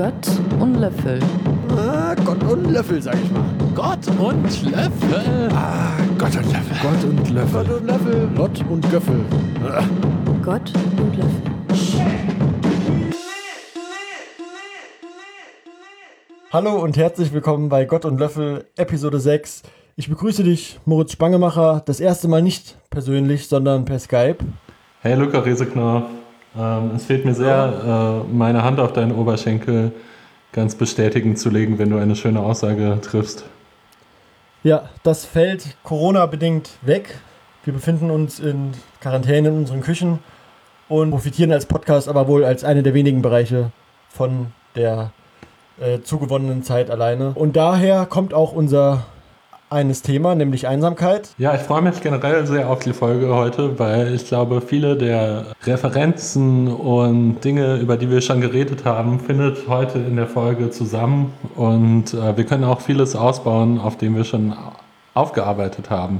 Gott und Löffel. Gott und Löffel, sag ich mal. Gott und Löffel. Gott und Löffel. Gott und Löffel. Gott und Löffel. Lott und Göffel. Gott und Löffel. Hallo und herzlich willkommen bei Gott und Löffel, Episode 6. Ich begrüße dich, Moritz Spangemacher, das erste Mal nicht persönlich, sondern per Skype. Hey Luca Riesekner, es fehlt mir sehr, meine Hand auf deinen Oberschenkel ganz bestätigend zu legen, wenn du eine schöne Aussage triffst. Ja, das fällt Corona-bedingt weg. Wir befinden uns in Quarantäne in unseren Küchen und profitieren als Podcast aber wohl als eine der wenigen Bereiche von der zugewonnenen Zeit alleine. Und daher kommt auch unser eines Thema, nämlich Einsamkeit. Ja, ich freue mich generell sehr auf die Folge heute, weil ich glaube, viele der Referenzen und Dinge, über die wir schon geredet haben, findet heute in der Folge zusammen. Und wir können auch vieles ausbauen, auf dem wir schon aufgearbeitet haben.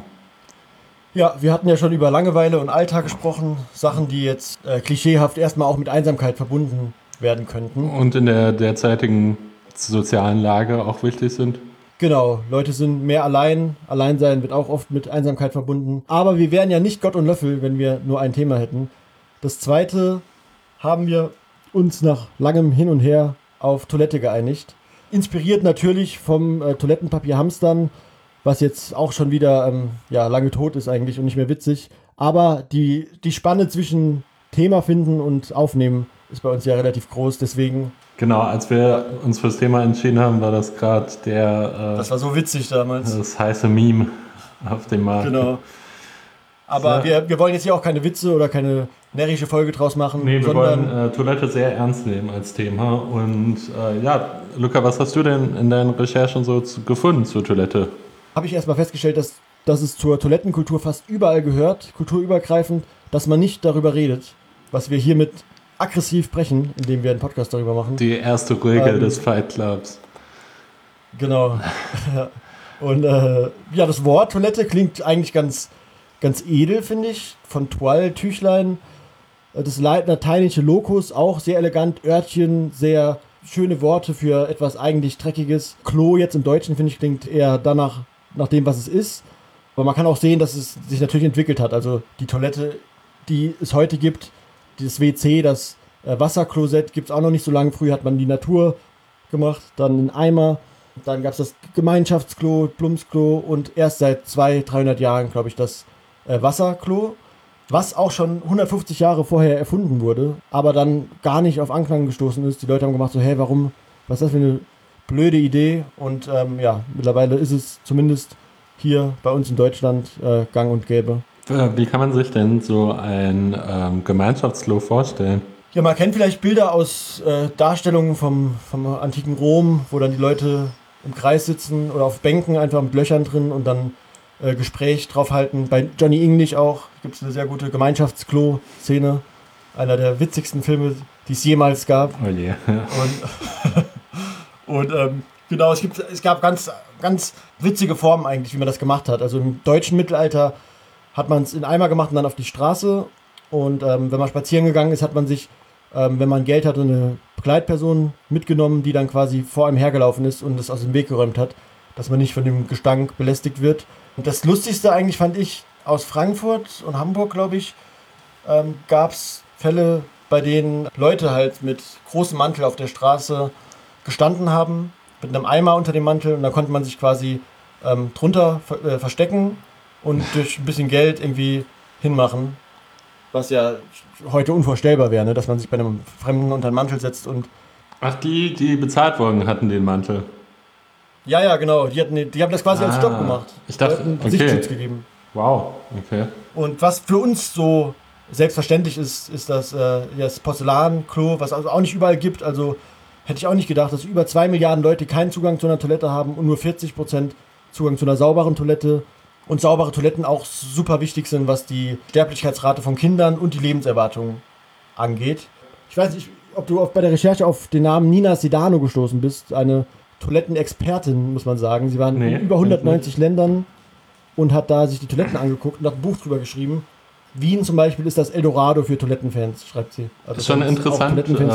Ja, wir hatten ja schon über Langeweile und Alltag gesprochen, Sachen, die jetzt klischeehaft erstmal auch mit Einsamkeit verbunden werden könnten. Und in der derzeitigen sozialen Lage auch wichtig sind. Genau, Leute sind mehr allein. Alleinsein wird auch oft mit Einsamkeit verbunden. Aber wir wären ja nicht Gott und Löffel, wenn wir nur ein Thema hätten. Das zweite haben wir uns nach langem Hin und Her auf Toilette geeinigt. Inspiriert natürlich vom Toilettenpapier Hamstern, was jetzt auch schon wieder lange tot ist eigentlich und nicht mehr witzig. Aber die Spanne zwischen Thema finden und aufnehmen ist bei uns ja relativ groß, deswegen... Genau, als wir uns fürs Thema entschieden haben, war das gerade das war so witzig damals. Das heiße Meme auf dem Markt. Genau. Aber ja. wir wollen jetzt hier auch keine Witze oder keine närrische Folge draus machen. Nee, wir sondern wollen Toilette sehr ernst nehmen als Thema. Und Luca, was hast du denn in deinen Recherchen so gefunden zur Toilette? Habe ich erstmal festgestellt, dass es zur Toilettenkultur fast überall gehört, kulturübergreifend, dass man nicht darüber redet, was wir hiermit aggressiv brechen, indem wir einen Podcast darüber machen. Die erste Regel des Fight Clubs. Genau. Und das Wort Toilette klingt eigentlich ganz, ganz edel, finde ich. Von Toile, Tüchlein. Das lateinische Locus, auch sehr elegant. Örtchen, sehr schöne Worte für etwas eigentlich Dreckiges. Klo jetzt im Deutschen, finde ich, klingt eher danach, nach dem, was es ist. Aber man kann auch sehen, dass es sich natürlich entwickelt hat. Also die Toilette, die es heute gibt, dieses WC, das Wasserklosett gibt es auch noch nicht so lange. Früher hat man die Natur gemacht, dann einen Eimer. Dann gab es das Gemeinschaftsklo, Plumpsklo und erst seit 200-300 Jahren, glaube ich, das Wasserklo, was auch schon 150 Jahre vorher erfunden wurde, aber dann gar nicht auf Anklang gestoßen ist. Die Leute haben gemacht so, hey, warum, was ist das für eine blöde Idee? Und mittlerweile ist es zumindest hier bei uns in Deutschland gang und gäbe. Wie kann man sich denn so ein Gemeinschaftsklo vorstellen? Ja, man kennt vielleicht Bilder aus Darstellungen vom antiken Rom, wo dann die Leute im Kreis sitzen oder auf Bänken einfach mit Löchern drin und dann Gespräch drauf halten. Bei Johnny English auch gibt es eine sehr gute Gemeinschaftsklo-Szene. Einer der witzigsten Filme, die es jemals gab. Oh je. Genau, es gab ganz, ganz witzige Formen eigentlich, wie man das gemacht hat. Also im deutschen Mittelalter hat man es in Eimer gemacht und dann auf die Straße. Und wenn man spazieren gegangen ist, hat man sich, wenn man Geld hatte, eine Begleitperson mitgenommen, die dann quasi vor einem hergelaufen ist und es aus dem Weg geräumt hat, dass man nicht von dem Gestank belästigt wird. Und das Lustigste eigentlich fand ich aus Frankfurt und Hamburg, glaube ich, gab es Fälle, bei denen Leute halt mit großem Mantel auf der Straße gestanden haben, mit einem Eimer unter dem Mantel, und da konnte man sich quasi drunter verstecken und durch ein bisschen Geld irgendwie hinmachen. Was ja heute unvorstellbar wäre, ne? Dass man sich bei einem Fremden unter den Mantel setzt und... Ach, die bezahlt wurden, hatten den Mantel. Ja, genau. Die haben das quasi als Job gemacht. Ich dachte, einen Sichtschutz gegeben. Wow, okay. Und was für uns so selbstverständlich ist das Porzellanklo, was also auch nicht überall gibt. Also hätte ich auch nicht gedacht, dass über 2 Milliarden Leute keinen Zugang zu einer Toilette haben und nur 40% Zugang zu einer sauberen Toilette. Und saubere Toiletten auch super wichtig sind, was die Sterblichkeitsrate von Kindern und die Lebenserwartung angeht. Ich weiß nicht, ob du bei der Recherche auf den Namen Nina Sedano gestoßen bist. Eine Toilettenexpertin, muss man sagen. Sie war in über 190 Ländern und hat da sich die Toiletten angeguckt und hat ein Buch drüber geschrieben. Wien zum Beispiel ist das Eldorado für Toilettenfans, schreibt sie. Also das ist schon interessant.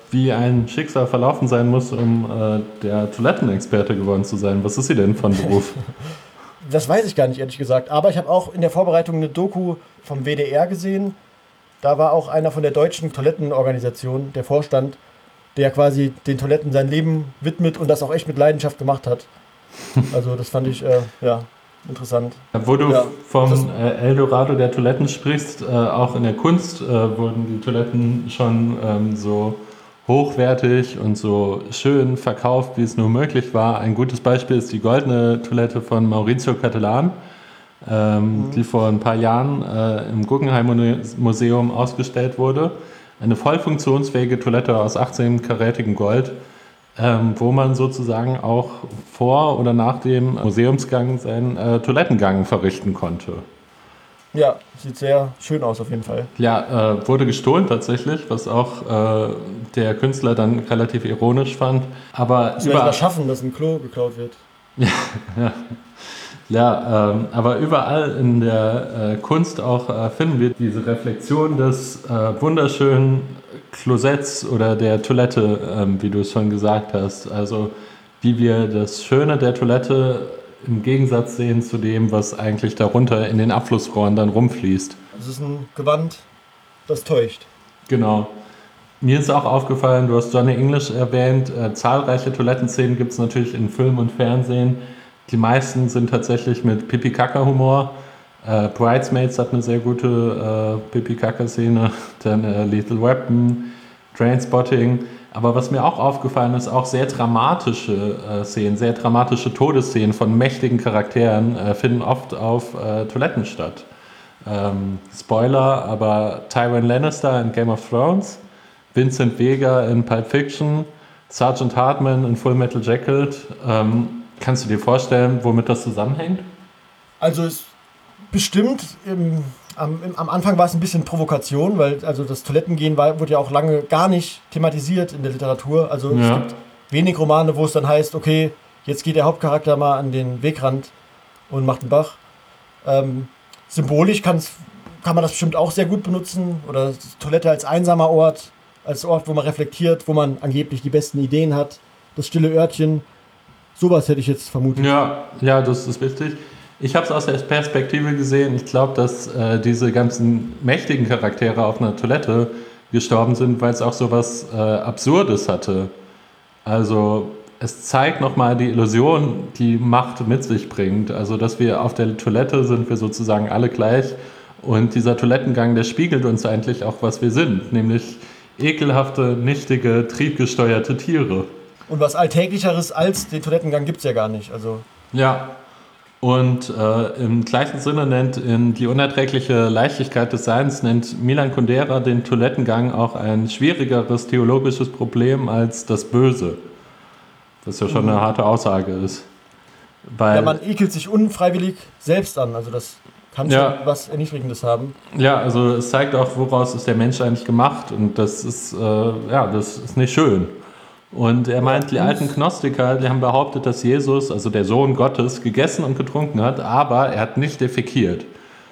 wie ein Schicksal verlaufen sein muss, um der Toilettenexperte geworden zu sein. Was ist sie denn von Beruf? Das weiß ich gar nicht, ehrlich gesagt. Aber ich habe auch in der Vorbereitung eine Doku vom WDR gesehen. Da war auch einer von der deutschen Toilettenorganisation, der Vorstand, der quasi den Toiletten sein Leben widmet und das auch echt mit Leidenschaft gemacht hat. Also das fand ich, interessant. Wo du Ja, vom Eldorado der Toiletten sprichst, auch in der Kunst wurden die Toiletten schon so hochwertig und so schön verkauft, wie es nur möglich war. Ein gutes Beispiel ist die goldene Toilette von Maurizio Cattelan, die vor ein paar Jahren im Guggenheim Museum ausgestellt wurde. Eine voll funktionsfähige Toilette aus 18-karätigem Gold, wo man sozusagen auch vor oder nach dem Museumsgang seinen Toilettengang verrichten konnte. Ja, sieht sehr schön aus auf jeden Fall. Ja, wurde gestohlen tatsächlich, was auch der Künstler dann relativ ironisch fand. Aber Das sogar schaffen, dass ein Klo geklaut wird. Aber überall in der Kunst auch finden wir diese Reflexion des wunderschönen Klosetts oder der Toilette, wie du es schon gesagt hast. Also wie wir das Schöne der Toilette im Gegensatz sehen zu dem, was eigentlich darunter in den Abflussrohren dann rumfließt. Das ist ein Gewand, das täuscht. Genau. Mir ist auch aufgefallen, du hast Johnny English erwähnt, zahlreiche Toilettenszenen gibt es natürlich in Film und Fernsehen. Die meisten sind tatsächlich mit Pipi-Kaka-Humor. Bridesmaids hat eine sehr gute Pipi-Kaka-Szene, dann Lethal Weapon, Trainspotting. Aber was mir auch aufgefallen ist, auch sehr dramatische Szenen, sehr dramatische Todesszenen von mächtigen Charakteren finden oft auf Toiletten statt. Spoiler, aber Tywin Lannister in Game of Thrones, Vincent Vega in Pulp Fiction, Sergeant Hartman in Full Metal Jacket. Kannst du dir vorstellen, womit das zusammenhängt? Also es bestimmt, am Anfang war es ein bisschen Provokation, weil also das Toilettengehen wurde ja auch lange gar nicht thematisiert in der Literatur. Also es gibt wenig Romane, wo es dann heißt, okay, jetzt geht der Hauptcharakter mal an den Wegrand und macht einen Bach. Symbolisch kann man das bestimmt auch sehr gut benutzen. Oder Toilette als einsamer Ort, als Ort, wo man reflektiert, wo man angeblich die besten Ideen hat. Das stille Örtchen. Sowas hätte ich jetzt vermutet. Ja, das ist wichtig. Ich habe es aus der Perspektive gesehen. Ich glaube, dass diese ganzen mächtigen Charaktere auf einer Toilette gestorben sind, weil es auch so was Absurdes hatte. Also es zeigt nochmal die Illusion, die Macht mit sich bringt. Also dass wir auf der Toilette sind wir sozusagen alle gleich. Und dieser Toilettengang, der spiegelt uns eigentlich auch, was wir sind. Nämlich ekelhafte, nichtige, triebgesteuerte Tiere. Und was Alltäglicheres als den Toilettengang gibt es ja gar nicht. Also ja, und im gleichen Sinne nennt in Die unerträgliche Leichtigkeit des Seins nennt Milan Kundera den Toilettengang auch ein schwierigeres theologisches Problem als das Böse. Was ja schon eine harte Aussage ist. Weil, man ekelt sich unfreiwillig selbst an. Also das kann schon was Erniedrigendes haben. Ja, also es zeigt auch, woraus ist der Mensch eigentlich gemacht. Und das ist nicht schön. Und er meint, die alten Gnostiker, die haben behauptet, dass Jesus, also der Sohn Gottes, gegessen und getrunken hat, aber er hat nicht defekiert.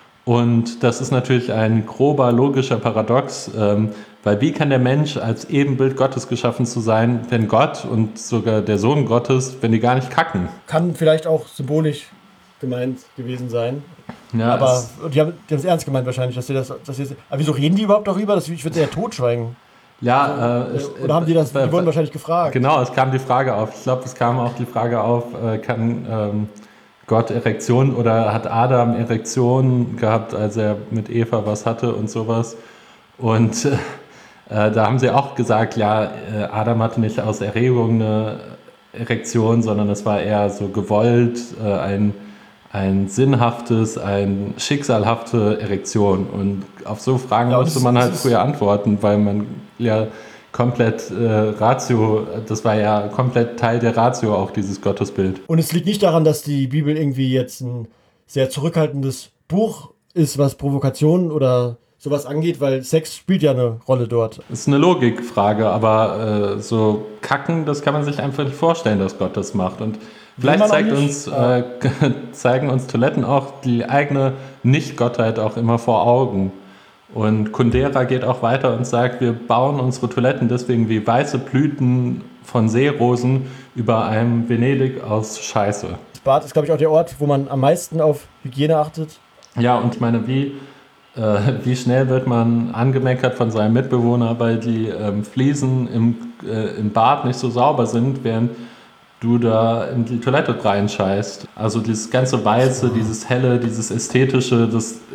Und das ist natürlich ein grober, logischer Paradox, weil wie kann der Mensch als Ebenbild Gottes geschaffen zu sein, wenn Gott und sogar der Sohn Gottes, wenn die gar nicht kacken? Kann vielleicht auch symbolisch gemeint gewesen sein. Ja, aber die haben es ernst gemeint wahrscheinlich, aber wieso reden die überhaupt darüber? Ich würde ja totschweigen. Ja, oder haben die das? Die wurden wahrscheinlich gefragt. Genau, es kam die Frage auf. Ich glaube, es kam auch die Frage auf, kann Gott Erektion oder hat Adam Erektion gehabt, als er mit Eva was hatte und sowas. Und da haben sie auch gesagt, Adam hatte nicht aus Erregung eine Erektion, sondern es war eher so gewollt, ein sinnhaftes, ein schicksalhafte Erektion. Und auf so Fragen musste man halt früher antworten, weil man ja komplett Ratio, das war ja komplett Teil der Ratio, auch dieses Gottesbild. Und es liegt nicht daran, dass die Bibel irgendwie jetzt ein sehr zurückhaltendes Buch ist, was Provokationen oder sowas angeht, weil Sex spielt ja eine Rolle dort. Das ist eine Logikfrage, aber so kacken, das kann man sich einfach nicht vorstellen, dass Gott das macht. Und vielleicht zeigen uns Toiletten auch die eigene Nicht-Gottheit auch immer vor Augen. Und Kundera geht auch weiter und sagt, wir bauen unsere Toiletten deswegen wie weiße Blüten von Seerosen über einem Venedig aus Scheiße. Das Bad ist, glaube ich, auch der Ort, wo man am meisten auf Hygiene achtet. Ja, und ich meine, wie schnell wird man angemeckert von seinem Mitbewohner, weil die Fliesen im Bad nicht so sauber sind, während du da in die Toilette reinscheißt. Also dieses ganze Weiße, dieses Helle, dieses Ästhetische,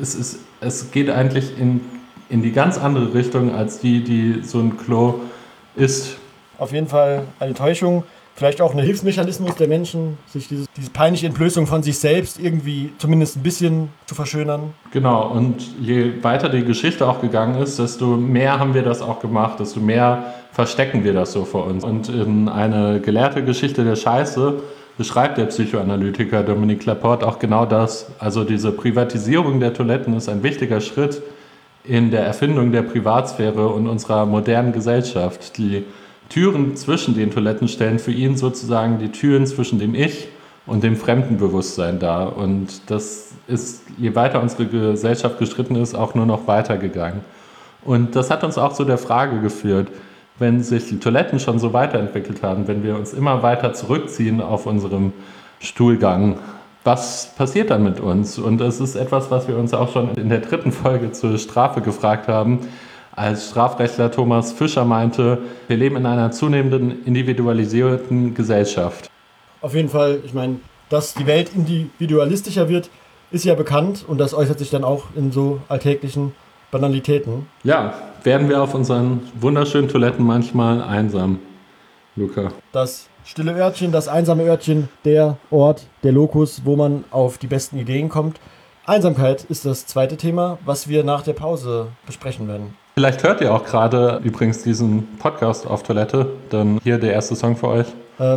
es geht eigentlich in die ganz andere Richtung als die so ein Klo ist. Auf jeden Fall eine Täuschung. Vielleicht auch ein Hilfsmechanismus der Menschen, sich diese peinliche Entblößung von sich selbst irgendwie zumindest ein bisschen zu verschönern. Genau, und je weiter die Geschichte auch gegangen ist, desto mehr haben wir das auch gemacht, desto mehr verstecken wir das so vor uns. Und in eine gelehrte Geschichte der Scheiße beschreibt der Psychoanalytiker Dominique Laporte auch genau das. Also diese Privatisierung der Toiletten ist ein wichtiger Schritt in der Erfindung der Privatsphäre und unserer modernen Gesellschaft. Die Türen zwischen den Toiletten stellen für ihn sozusagen die Türen zwischen dem Ich und dem Fremdenbewusstsein dar. Und das ist, je weiter unsere Gesellschaft gestritten ist, auch nur noch weitergegangen. Und das hat uns auch zu der Frage geführt, wenn sich die Toiletten schon so weiterentwickelt haben, wenn wir uns immer weiter zurückziehen auf unserem Stuhlgang, was passiert dann mit uns? Und es ist etwas, was wir uns auch schon in der 3. Folge zur Strafe gefragt haben, als Strafrechtler Thomas Fischer meinte, wir leben in einer zunehmenden individualisierten Gesellschaft. Auf jeden Fall, ich meine, dass die Welt individualistischer wird, ist ja bekannt und das äußert sich dann auch in so alltäglichen Banalitäten. Ja, werden wir auf unseren wunderschönen Toiletten manchmal einsam, Luca? Das stille Örtchen, das einsame Örtchen, der Ort, der Lokus, wo man auf die besten Ideen kommt. Einsamkeit ist das zweite Thema, was wir nach der Pause besprechen werden. Vielleicht hört ihr auch gerade übrigens diesen Podcast auf Toilette, dann hier der erste Song für euch.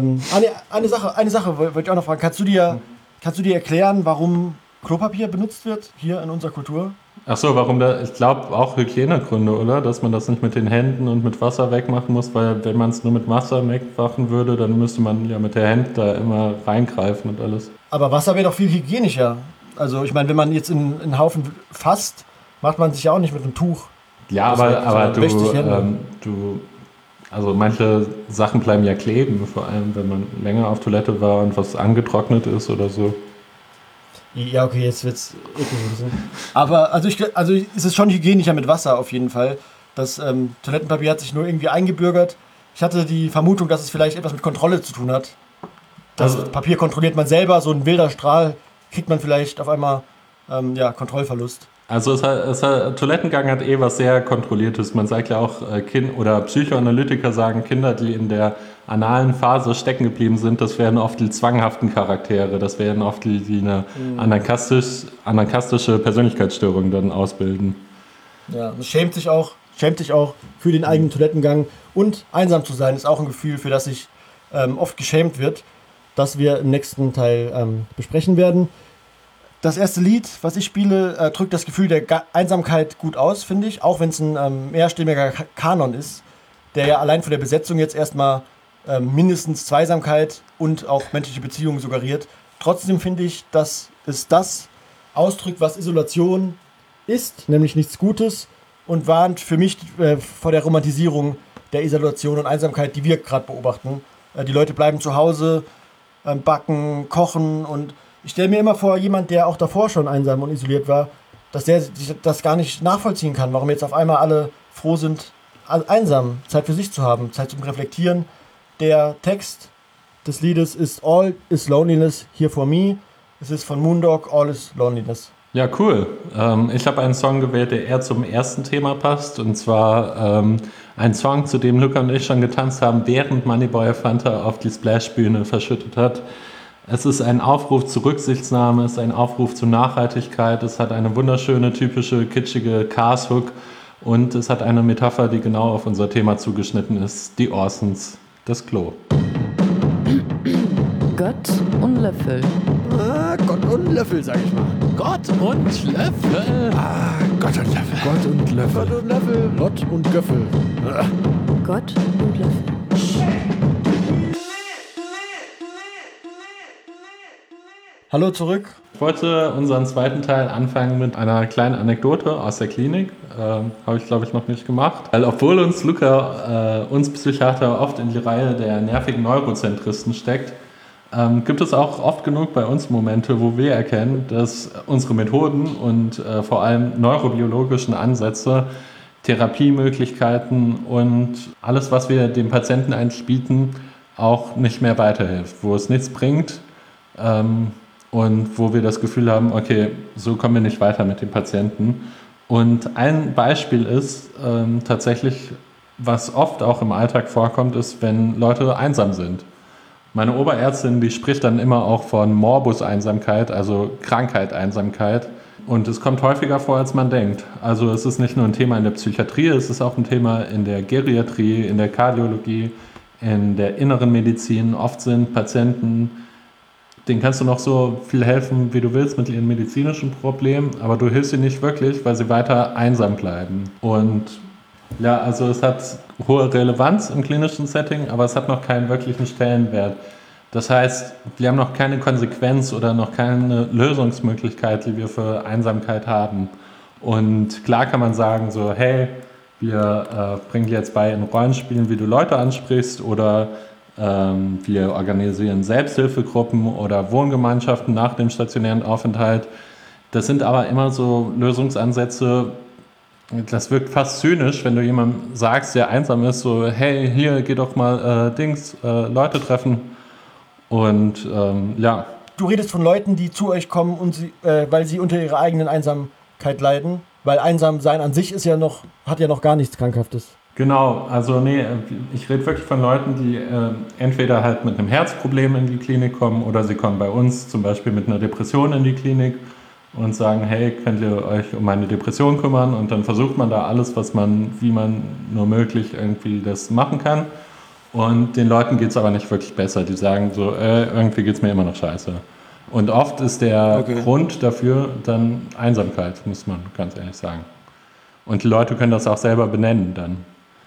Eine Sache wollte ich auch noch fragen. Kannst du dir erklären, warum Klopapier benutzt wird hier in unserer Kultur? Ach so, warum da? Ich glaube auch Hygienegründe, oder? Dass man das nicht mit den Händen und mit Wasser wegmachen muss, weil wenn man es nur mit Wasser wegmachen würde, dann müsste man ja mit der Hand da immer reingreifen und alles. Aber Wasser wäre doch viel hygienischer. Also ich meine, wenn man jetzt in einen Haufen fasst, macht man sich ja auch nicht mit einem Tuch. Ja, aber also manche Sachen bleiben ja kleben, vor allem wenn man länger auf Toilette war und was angetrocknet ist oder so. Ja, okay, jetzt wird's eklig. Aber also ist es schon hygienischer mit Wasser auf jeden Fall. Das Toilettenpapier hat sich nur irgendwie eingebürgert. Ich hatte die Vermutung, dass es vielleicht etwas mit Kontrolle zu tun hat. Das Papier kontrolliert man selber, so ein wilder Strahl kriegt man vielleicht auf einmal Kontrollverlust. Also Toilettengang hat was sehr Kontrolliertes. Man sagt ja auch, oder Psychoanalytiker sagen, Kinder, die in der analen Phase stecken geblieben sind, das wären oft die zwanghaften Charaktere. Das wären oft die eine anarkastische Persönlichkeitsstörung dann ausbilden. Ja, das schämt sich auch für den eigenen Toilettengang. Und einsam zu sein ist auch ein Gefühl, für das sich oft geschämt wird, das wir im nächsten Teil besprechen werden. Das erste Lied, was ich spiele, drückt das Gefühl der Einsamkeit gut aus, finde ich. Auch wenn es ein mehrstimmiger Kanon ist, der ja allein von der Besetzung jetzt erstmal mindestens Zweisamkeit und auch menschliche Beziehungen suggeriert. Trotzdem finde ich, dass es das ausdrückt, was Isolation ist, nämlich nichts Gutes, und warnt für mich vor der Romantisierung der Isolation und Einsamkeit, die wir gerade beobachten. Die Leute bleiben zu Hause, backen, kochen, und ich stelle mir immer vor, jemand, der auch davor schon einsam und isoliert war, dass der das gar nicht nachvollziehen kann, warum jetzt auf einmal alle froh sind, einsam, Zeit für sich zu haben, Zeit zum Reflektieren. Der Text des Liedes ist All is Loneliness Here for Me. Es ist von Moondog, All is Loneliness. Ja, cool. Ich habe einen Song gewählt, der eher zum ersten Thema passt, und zwar ein Song, zu dem Luca und ich schon getanzt haben, während Moneyboy Fanta auf die Splash-Bühne verschüttet hat. Es ist ein Aufruf zu Rücksichtsnahme, es ist ein Aufruf zu Nachhaltigkeit, es hat eine wunderschöne, typische, kitschige Cars-Hook und es hat eine Metapher, die genau auf unser Thema zugeschnitten ist, die Orsons, das Klo. Gott und Löffel. Gott und Löffel, sag ich mal. Gott und Löffel. Gott und Löffel. Gott und Löffel. Gott und Löffel. Gott und Göffel. Gott und Löffel. Hallo zurück. Ich wollte unseren zweiten Teil anfangen mit einer kleinen Anekdote aus der Klinik. Habe ich, glaube ich, noch nicht gemacht. Weil obwohl uns Luca, uns Psychiater, oft in die Reihe der nervigen Neurozentristen steckt, gibt es auch oft genug bei uns Momente, wo wir erkennen, dass unsere Methoden und vor allem neurobiologischen Ansätze, Therapiemöglichkeiten und alles, was wir dem Patienten eigentlich bieten, auch nicht mehr weiterhilft, wo es nichts bringt. Und wo wir das Gefühl haben, okay, so kommen wir nicht weiter mit dem Patienten. Und ein Beispiel ist tatsächlich, was oft auch im Alltag vorkommt, ist, wenn Leute einsam sind. Meine Oberärztin, die spricht dann immer auch von Morbus-Einsamkeit, also Krankheit-Einsamkeit. Und es kommt häufiger vor, als man denkt. Also es ist nicht nur ein Thema in der Psychiatrie, es ist auch ein Thema in der Geriatrie, in der Kardiologie, in der inneren Medizin. Oft sind Patienten, denen kannst du noch so viel helfen, wie du willst mit ihren medizinischen Problemen, aber du hilfst ihnen nicht wirklich, weil sie weiter einsam bleiben. Und ja, also es hat hohe Relevanz im klinischen Setting, aber es hat noch keinen wirklichen Stellenwert. Das heißt, wir haben noch keine Konsequenz oder noch keine Lösungsmöglichkeit, die wir für Einsamkeit haben. Und klar kann man sagen so, hey, wir bringen dir jetzt bei in Rollenspielen, wie du Leute ansprichst, oder wir organisieren Selbsthilfegruppen oder Wohngemeinschaften nach dem stationären Aufenthalt. Das sind aber immer so Lösungsansätze, das wirkt fast zynisch, wenn du jemandem sagst, der einsam ist, so, hey, hier, geh doch mal Leute treffen. Und ja. Du redest von Leuten, die zu euch kommen, und weil sie unter ihrer eigenen Einsamkeit leiden. Weil einsam sein an sich hat ja noch gar nichts Krankhaftes. Genau, also nee, ich rede wirklich von Leuten, die entweder halt mit einem Herzproblem in die Klinik kommen oder sie kommen bei uns zum Beispiel mit einer Depression in die Klinik und sagen, hey, könnt ihr euch um meine Depression kümmern? Und dann versucht man da alles, wie man nur möglich irgendwie das machen kann. Und den Leuten geht es aber nicht wirklich besser. Die sagen so, irgendwie geht es mir immer noch scheiße. Und oft ist der Grund dafür dann Einsamkeit, muss man ganz ehrlich sagen. Und die Leute können das auch selber benennen dann.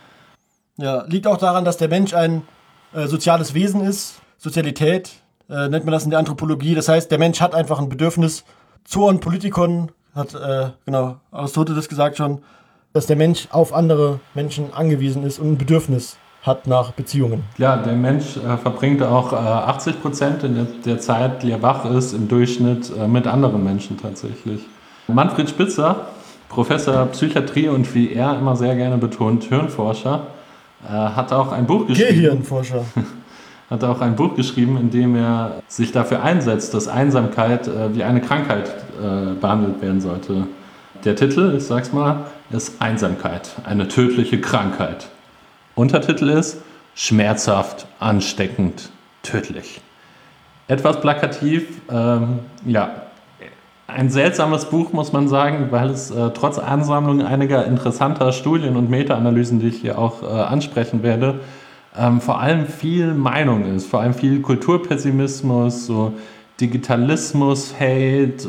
Ja, liegt auch daran, dass der Mensch ein soziales Wesen ist. Sozialität nennt man das in der Anthropologie. Das heißt, der Mensch hat einfach ein Bedürfnis. Zoon Politikon hat, Aristoteles gesagt schon, dass der Mensch auf andere Menschen angewiesen ist und ein Bedürfnis hat nach Beziehungen. Ja, der Mensch verbringt auch 80% in der Zeit, die er wach ist, im Durchschnitt mit anderen Menschen tatsächlich. Manfred Spitzer, Professor Psychiatrie und wie er immer sehr gerne betont, Hirnforscher, hat auch ein Buch geschrieben. Gehirnforscher. Hat auch ein Buch geschrieben, in dem er sich dafür einsetzt, dass Einsamkeit wie eine Krankheit behandelt werden sollte. Der Titel, ich sag's mal, ist Einsamkeit, eine tödliche Krankheit. Untertitel ist schmerzhaft, ansteckend, tödlich. Etwas plakativ, ja, ein seltsames Buch, muss man sagen, weil es trotz Ansammlung einiger interessanter Studien und Meta-Analysen, die ich hier auch ansprechen werde, vor allem viel Meinung ist, vor allem viel Kulturpessimismus, so Digitalismus, Hate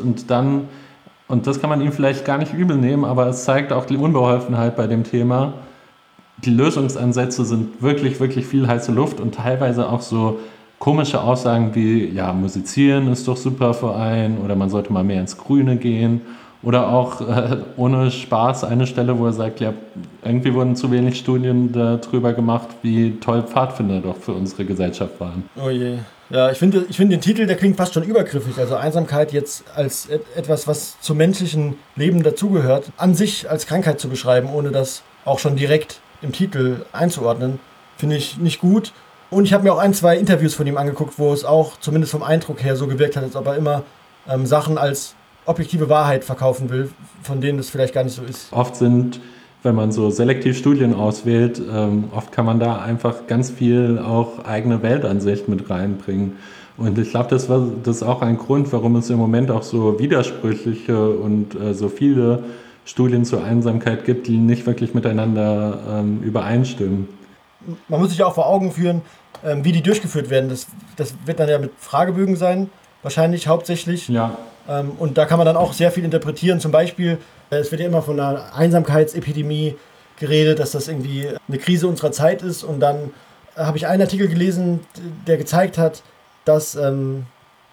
und das kann man ihm vielleicht gar nicht übel nehmen, aber es zeigt auch die Unbeholfenheit bei dem Thema. Die Lösungsansätze sind wirklich, wirklich viel heiße Luft und teilweise auch so komische Aussagen wie, ja, musizieren ist doch super für einen oder man sollte mal mehr ins Grüne gehen oder auch ohne Spaß eine Stelle, wo er sagt, ja, irgendwie wurden zu wenig Studien darüber gemacht, wie toll Pfadfinder doch für unsere Gesellschaft waren. Oh je. Ja, ich finde den Titel, der klingt fast schon übergriffig. Also Einsamkeit jetzt als etwas, was zum menschlichen Leben dazugehört, an sich als Krankheit zu beschreiben, ohne das auch schon direkt im Titel einzuordnen, finde ich nicht gut. Und ich habe mir auch 1-2 Interviews von ihm angeguckt, wo es auch zumindest vom Eindruck her so gewirkt hat, als ob er immer Sachen als objektive Wahrheit verkaufen will, von denen es vielleicht gar nicht so ist. Oft sind, wenn man so selektiv Studien auswählt, oft kann man da einfach ganz viel auch eigene Weltansicht mit reinbringen. Und ich glaube, das ist auch ein Grund, warum es im Moment auch so widersprüchliche und so viele Studien zur Einsamkeit gibt, die nicht wirklich miteinander übereinstimmen. Man muss sich auch vor Augen führen, wie die durchgeführt werden. Das wird dann ja mit Fragebögen sein, wahrscheinlich hauptsächlich. Ja. Und da kann man dann auch sehr viel interpretieren. Zum Beispiel, es wird ja immer von einer Einsamkeitsepidemie geredet, dass das irgendwie eine Krise unserer Zeit ist. Und dann habe ich einen Artikel gelesen, der gezeigt hat, dass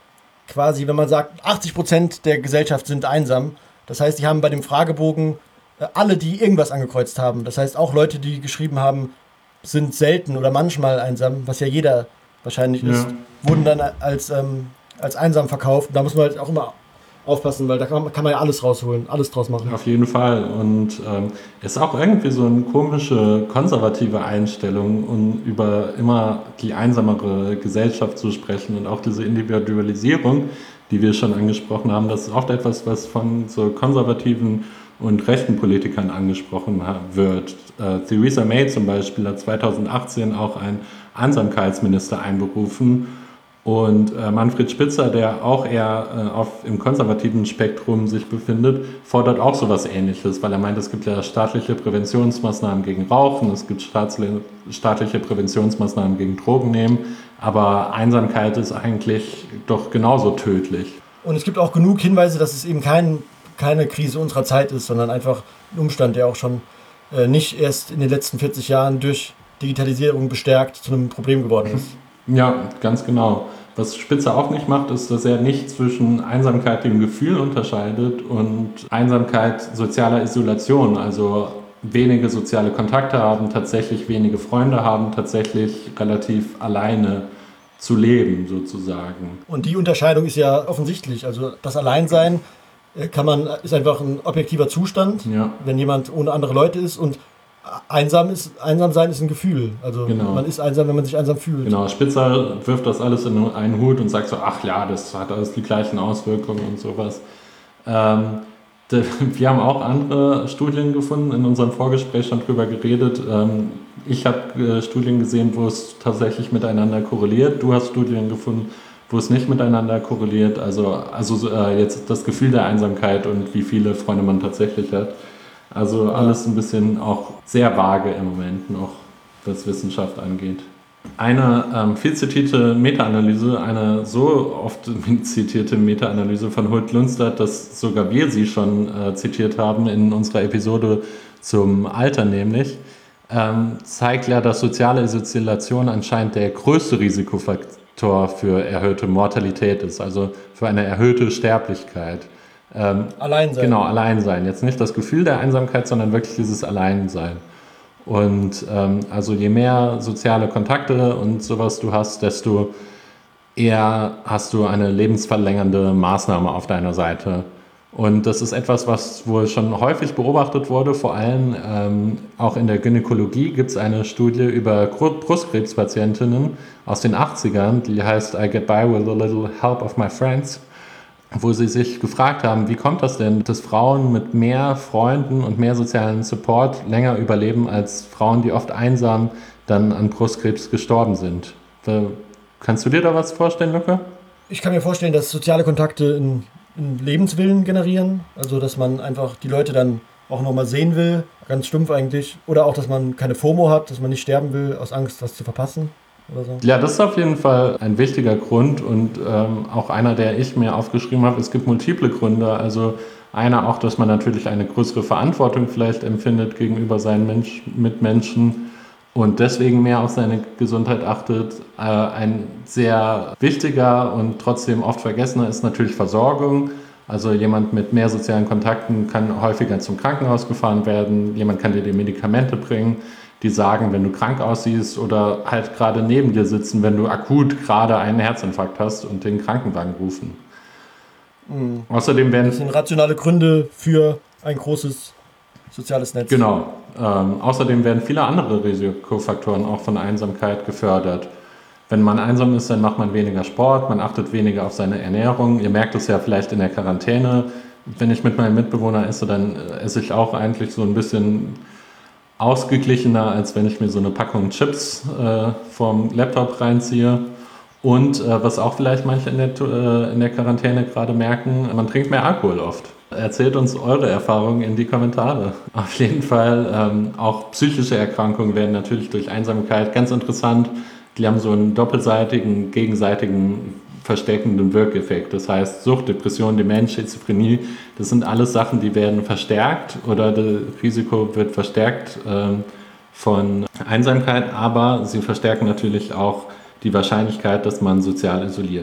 quasi, wenn man sagt, 80% der Gesellschaft sind einsam. Das heißt, die haben bei dem Fragebogen alle, die irgendwas angekreuzt haben. Das heißt, auch Leute, die geschrieben haben, sind selten oder manchmal einsam, was ja jeder wahrscheinlich ist, wurden dann als einsam verkauft. Da muss man halt auch immer aufpassen, weil da kann man ja alles rausholen, alles draus machen. Auf jeden Fall. Und es ist auch irgendwie so eine komische, konservative Einstellung, um über immer die einsamere Gesellschaft zu sprechen und auch diese Individualisierung, die wir schon angesprochen haben. Das ist oft etwas, was von so konservativen und rechten Politikern angesprochen wird. Theresa May zum Beispiel hat 2018 auch einen Einsamkeitsminister einberufen. Und Manfred Spitzer, der auch eher im konservativen Spektrum sich befindet, fordert auch sowas Ähnliches, weil er meint, es gibt ja staatliche Präventionsmaßnahmen gegen Rauchen, es gibt staatliche Präventionsmaßnahmen gegen Drogennehmen, aber Einsamkeit ist eigentlich doch genauso tödlich. Und es gibt auch genug Hinweise, dass es eben keine Krise unserer Zeit ist, sondern einfach ein Umstand, der auch schon nicht erst in den letzten 40 Jahren durch Digitalisierung bestärkt zu einem Problem geworden ist. Ja, ganz genau. Was Spitzer auch nicht macht, ist, dass er nicht zwischen Einsamkeit, dem Gefühl unterscheidet, und Einsamkeit sozialer Isolation, also wenige soziale Kontakte haben, tatsächlich wenige Freunde haben, tatsächlich relativ alleine zu leben sozusagen. Und die Unterscheidung ist ja offensichtlich. Also das Alleinsein ist einfach ein objektiver Zustand, wenn jemand ohne andere Leute ist, und einsam sein ist ein Gefühl. Also man ist einsam, wenn man sich einsam fühlt. Genau, Spitzer wirft das alles in einen Hut und sagt so, ach ja, das hat alles die gleichen Auswirkungen und sowas. Wir haben auch andere Studien gefunden, in unserem Vorgespräch schon drüber geredet. Ich habe Studien gesehen, wo es tatsächlich miteinander korreliert. Du hast Studien gefunden, wo es nicht miteinander korreliert. Also jetzt das Gefühl der Einsamkeit und wie viele Freunde man tatsächlich hat. Also alles ein bisschen auch sehr vage im Moment noch, was Wissenschaft angeht. Eine viel zitierte Meta-Analyse, eine so oft zitierte Meta-Analyse von Hult-Lundstad, dass sogar wir sie schon zitiert haben in unserer Episode zum Alter nämlich, zeigt ja, dass soziale Isolation anscheinend der größte Risikofaktor für erhöhte Mortalität ist, also für eine erhöhte Sterblichkeit. Alleinsein. Genau, Alleinsein. Jetzt nicht das Gefühl der Einsamkeit, sondern wirklich dieses Alleinsein. Und also je mehr soziale Kontakte und sowas du hast, desto eher hast du eine lebensverlängernde Maßnahme auf deiner Seite. Und das ist etwas, was wohl schon häufig beobachtet wurde, vor allem auch in der Gynäkologie gibt es eine Studie über Brustkrebspatientinnen aus den 80ern, die heißt I Get By With a Little Help of My Friends, wo sie sich gefragt haben, wie kommt das denn, dass Frauen mit mehr Freunden und mehr sozialen Support länger überleben als Frauen, die oft einsam dann an Brustkrebs gestorben sind. Kannst du dir da was vorstellen, Luca? Ich kann mir vorstellen, dass soziale Kontakte einen Lebenswillen generieren, also dass man einfach die Leute dann auch nochmal sehen will, ganz stumpf eigentlich, oder auch, dass man keine FOMO hat, dass man nicht sterben will aus Angst, was zu verpassen. Oder so. Ja, das ist auf jeden Fall ein wichtiger Grund und auch einer, der ich mir aufgeschrieben habe. Es gibt multiple Gründe. Also einer auch, dass man natürlich eine größere Verantwortung vielleicht empfindet gegenüber seinen Mitmenschen und deswegen mehr auf seine Gesundheit achtet. Ein sehr wichtiger und trotzdem oft vergessener ist natürlich Versorgung. Also jemand mit mehr sozialen Kontakten kann häufiger zum Krankenhaus gefahren werden. Jemand kann dir die Medikamente bringen, die sagen, wenn du krank aussiehst oder halt gerade neben dir sitzen, wenn du akut gerade einen Herzinfarkt hast und den Krankenwagen rufen. Außerdem werden... Das sind rationale Gründe für ein großes soziales Netz. Genau. Außerdem werden viele andere Risikofaktoren auch von Einsamkeit gefördert. Wenn man einsam ist, dann macht man weniger Sport, man achtet weniger auf seine Ernährung. Ihr merkt es ja vielleicht in der Quarantäne. Wenn ich mit meinem Mitbewohner esse, dann esse ich auch eigentlich so ein bisschen ausgeglichener, als wenn ich mir so eine Packung Chips vom Laptop reinziehe. Und was auch vielleicht manche in der Quarantäne gerade merken, man trinkt mehr Alkohol oft. Erzählt uns eure Erfahrungen in die Kommentare. Auf jeden Fall auch psychische Erkrankungen werden natürlich durch Einsamkeit ganz interessant. Die haben so einen doppelseitigen, gegenseitigen verstärkenden Wirkeffekt. Das heißt, Sucht, Depression, Demenz, Schizophrenie, das sind alles Sachen, die werden verstärkt oder das Risiko wird verstärkt von Einsamkeit, aber sie verstärken natürlich auch die Wahrscheinlichkeit, dass man sozial isoliert.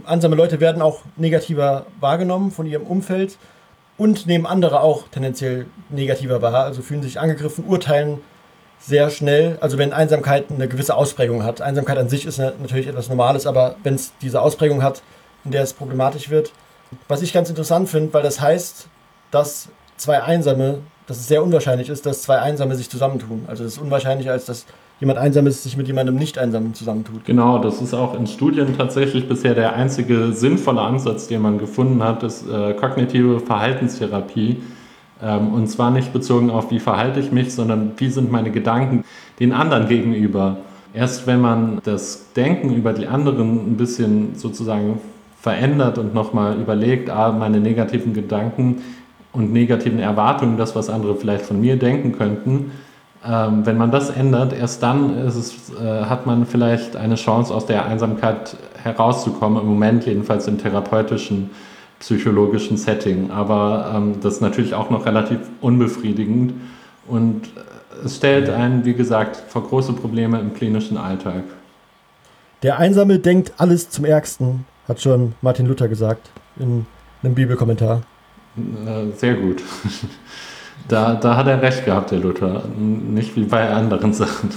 Einsame Leute werden auch negativer wahrgenommen von ihrem Umfeld und nehmen andere auch tendenziell negativer wahr, also fühlen sich angegriffen, urteilen sehr schnell, also wenn Einsamkeit eine gewisse Ausprägung hat. Einsamkeit an sich ist natürlich etwas Normales, aber wenn es diese Ausprägung hat, in der es problematisch wird. Was ich ganz interessant finde, weil das heißt, dass es sehr unwahrscheinlich ist, dass zwei Einsame sich zusammentun. Also es ist unwahrscheinlicher, als dass jemand Einsames sich mit jemandem Nicht-Einsamen zusammentut. Genau, das ist auch in Studien tatsächlich bisher der einzige sinnvolle Ansatz, den man gefunden hat, ist kognitive Verhaltenstherapie. Und zwar nicht bezogen auf, wie verhalte ich mich, sondern wie sind meine Gedanken den anderen gegenüber. Erst wenn man das Denken über die anderen ein bisschen sozusagen verändert und nochmal überlegt, meine negativen Gedanken und negativen Erwartungen, das, was andere vielleicht von mir denken könnten, wenn man das ändert, erst dann hat man vielleicht eine Chance, aus der Einsamkeit herauszukommen, im Moment jedenfalls im therapeutischen, psychologischen Setting. Aber das ist natürlich auch noch relativ unbefriedigend und es stellt einen, wie gesagt, vor große Probleme im klinischen Alltag. Der Einsame denkt alles zum Ärgsten, hat schon Martin Luther gesagt in einem Bibelkommentar. Sehr gut. Da hat er recht gehabt, der Luther. Nicht wie bei anderen Sachen.